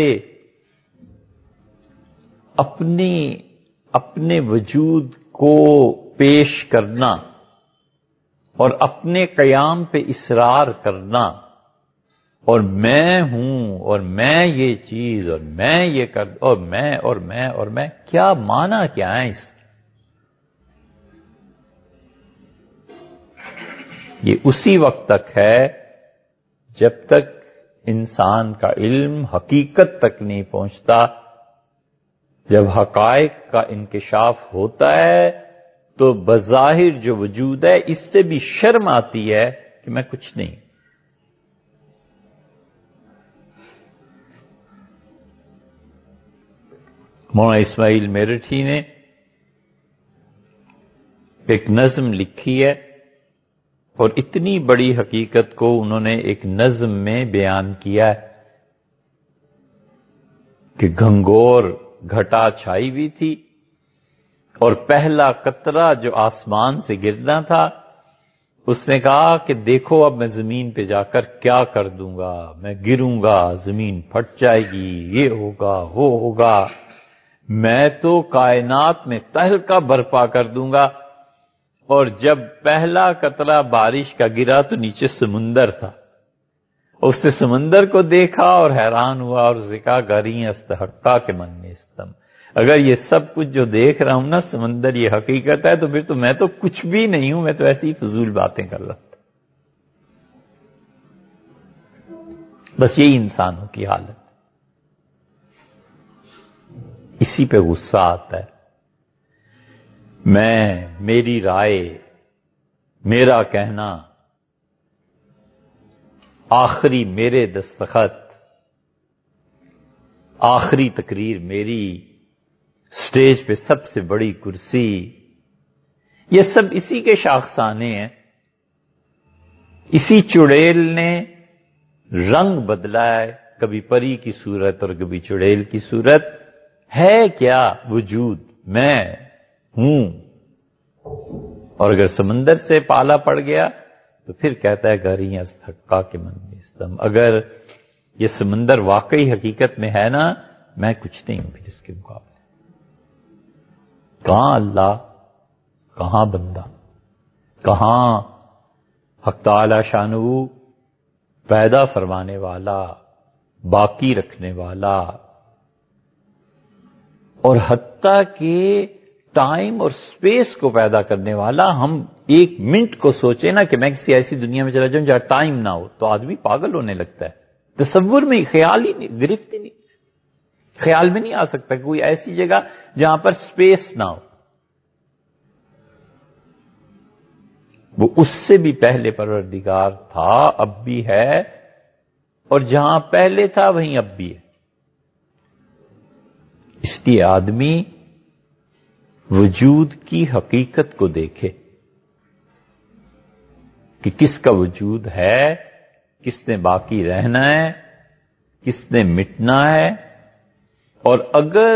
اپنی اپنے وجود کو پیش کرنا اور اپنے قیام پہ اصرار کرنا، اور میں ہوں اور میں یہ چیز اور میں یہ کر اور میں اور میں اور میں کیا معنی کیا ہے اس کے؟ یہ اسی وقت تک ہے جب تک انسان کا علم حقیقت تک نہیں پہنچتا. جب حقائق کا انکشاف ہوتا ہے تو بظاہر جو وجود ہے اس سے بھی شرم آتی ہے کہ میں کچھ نہیں. مولانا اسماعیل میرٹھی نے ایک نظم لکھی ہے اور اتنی بڑی حقیقت کو انہوں نے ایک نظم میں بیان کیا ہے کہ گھنگور گھٹا چھائی ہوئی تھی اور پہلا قطرہ جو آسمان سے گرنا تھا، اس نے کہا کہ دیکھو اب میں زمین پہ جا کر کیا کر دوں گا، میں گروں گا، زمین پھٹ جائے گی، یہ ہوگا وہ ہوگا، میں تو کائنات میں تہلکہ برپا کر دوں گا۔ اور جب پہلا قطرہ بارش کا گرا تو نیچے سمندر تھا، اس نے سمندر کو دیکھا اور حیران ہوا اور اسے کہا گری استحقا کے من نیستم، اگر یہ سب کچھ جو دیکھ رہا ہوں نا سمندر یہ حقیقت ہے تو پھر تو میں تو کچھ بھی نہیں ہوں، میں تو ایسی فضول باتیں کر رہا تھا۔ بس یہی انسانوں کی حالت، اسی پہ غصہ آتا ہے۔ میں، میری رائے، میرا کہنا، آخری میرے دستخط، آخری تقریر میری، سٹیج پہ سب سے بڑی کرسی، یہ سب اسی کے شاخسانے ہیں۔ اسی چڑیل نے رنگ بدلا ہے، کبھی پری کی صورت اور کبھی چڑیل کی صورت۔ ہے کیا وجود؟ میں ہوں، اور اگر سمندر سے پالا پڑ گیا تو پھر کہتا ہے گھری استحقا کے من نیستم، اگر یہ سمندر واقعی حقیقت میں ہے نا میں کچھ نہیں ہوں پھر اس کے مقابلے۔ کہاں اللہ، کہاں بندہ، کہاں حق تعالی شانہ پیدا فرمانے والا، باقی رکھنے والا، اور حتیٰ کہ ٹائم اور سپیس کو پیدا کرنے والا۔ ہم ایک منٹ کو سوچیں نا کہ میں کسی ایسی دنیا میں چلا جاؤں جہاں ٹائم نہ ہو تو آدمی پاگل ہونے لگتا ہے۔ تصور میں خیال ہی نہیں، گرفت ہی نہیں، خیال میں نہیں آ سکتا کہ کوئی ایسی جگہ جہاں پر سپیس نہ ہو۔ وہ اس سے بھی پہلے پروردگار تھا، اب بھی ہے، اور جہاں پہلے تھا وہیں اب بھی ہے۔ اس لیے آدمی وجود کی حقیقت کو دیکھے کہ کس کا وجود ہے، کس نے باقی رہنا ہے، کس نے مٹنا ہے، اور اگر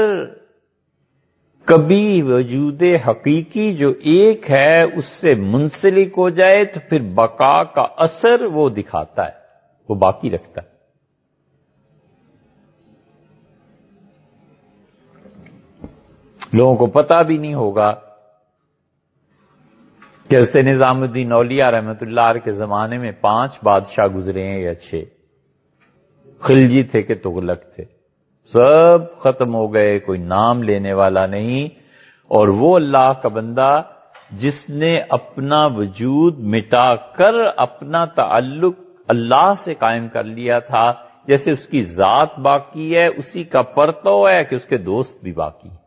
کبھی وجود حقیقی جو ایک ہے اس سے منسلک ہو جائے تو پھر بقا کا اثر وہ دکھاتا ہے، وہ باقی رکھتا ہے۔ لوگوں کو پتہ بھی نہیں ہوگا کہ حضرت نظام الدین اولیاء رحمۃ اللہ علیہ کے زمانے میں پانچ بادشاہ گزرے ہیں یا چھ، خلجی تھے کہ تغلق تھے، سب ختم ہو گئے، کوئی نام لینے والا نہیں۔ اور وہ اللہ کا بندہ جس نے اپنا وجود مٹا کر اپنا تعلق اللہ سے قائم کر لیا تھا، جیسے اس کی ذات باقی ہے اسی کا پرتو ہے کہ اس کے دوست بھی باقی ہیں۔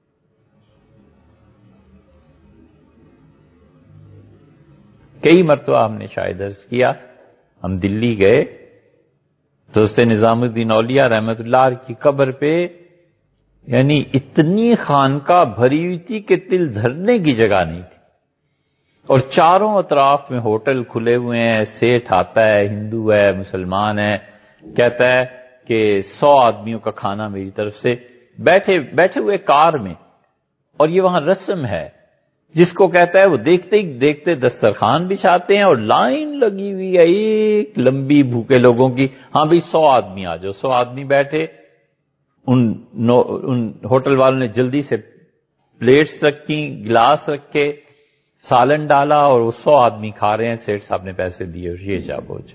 کئی مرتبہ ہم نے شاید عرض کیا، ہم دلی گئے تو حضرت نظام الدین اولیاء رحمۃ اللہ علیہ کی قبر پہ یعنی اتنی خانقاہ بھری ہوئی تھی کہ تل دھرنے کی جگہ نہیں تھی، اور چاروں اطراف میں ہوٹل کھلے ہوئے ہیں، سیٹھ آتا ہے، ہندو ہے، مسلمان ہے، کہتا ہے کہ سو آدمیوں کا کھانا میری طرف سے، بیٹھے بیٹھے ہوئے کار میں، اور یہ وہاں رسم ہے، جس کو کہتا ہے وہ دیکھتے ہی دیکھتے دسترخوان بچھاتے ہیں، اور لائن لگی ہوئی ہے ایک لمبی بھوکے لوگوں کی، ہاں بھی سو آدمی آ جاؤ، سو آدمی بیٹھے، ان ان ہوٹل والوں نے جلدی سے پلیٹس رکھی، گلاس رکھے، سالن ڈالا، اور وہ سو آدمی کھا رہے ہیں، سیٹھ صاحب نے پیسے دیے اور یہ جا بوجھ۔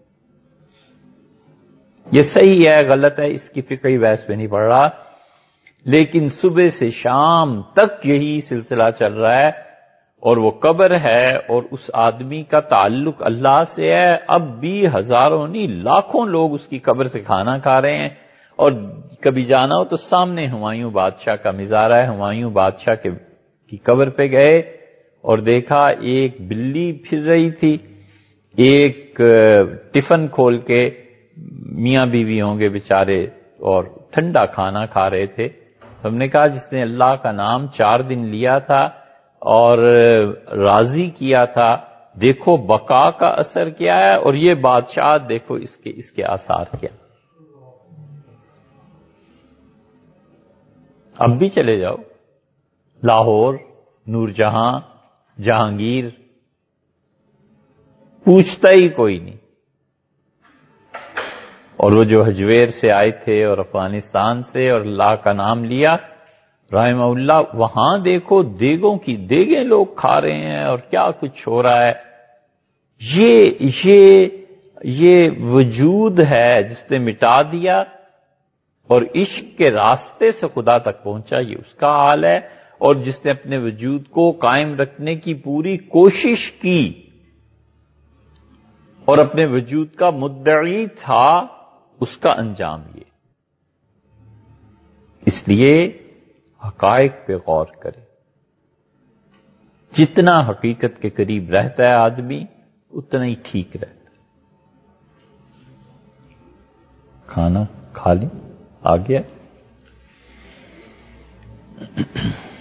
یہ صحیح ہے غلط ہے اس کی فقہی بحث پہ نہیں پڑ رہا، لیکن صبح سے شام تک یہی سلسلہ چل رہا ہے، اور وہ قبر ہے اور اس آدمی کا تعلق اللہ سے ہے، اب بھی ہزاروں نہیں لاکھوں لوگ اس کی قبر سے کھانا کھا رہے ہیں۔ اور کبھی جانا ہو تو سامنے ہمایوں بادشاہ کا مزارہ ہے، ہمایوں بادشاہ کے کی قبر پہ گئے اور دیکھا ایک بلی پھر رہی تھی، ایک ٹفن کھول کے میاں بیوی ہوں گے بیچارے اور ٹھنڈا کھانا کھا رہے تھے۔ ہم نے کہا جس نے اللہ کا نام چار دن لیا تھا اور راضی کیا تھا، دیکھو بقا کا اثر کیا ہے، اور یہ بادشاہ دیکھو اس کے اس کے آثار کیا۔ اب بھی چلے جاؤ لاہور، نور جہاں، جہانگیر، پوچھتا ہی کوئی نہیں۔ اور وہ جو حجویر سے آئے تھے اور افغانستان سے اور اللہ کا نام لیا رحمہ اللہ، وہاں دیکھو دیگوں کی دیگیں لوگ کھا رہے ہیں اور کیا کچھ ہو رہا ہے۔ یہ یہ یہ وجود ہے جس نے مٹا دیا اور عشق کے راستے سے خدا تک پہنچا، یہ اس کا حال ہے۔ اور جس نے اپنے وجود کو قائم رکھنے کی پوری کوشش کی اور اپنے وجود کا مدعی تھا، اس کا انجام یہ۔ اس لیے حقائق پہ غور کرے۔ جتنا حقیقت کے قریب رہتا ہے آدمی اتنا ہی ٹھیک رہتا ہے۔ کھانا کھا لیں، آ گیا۔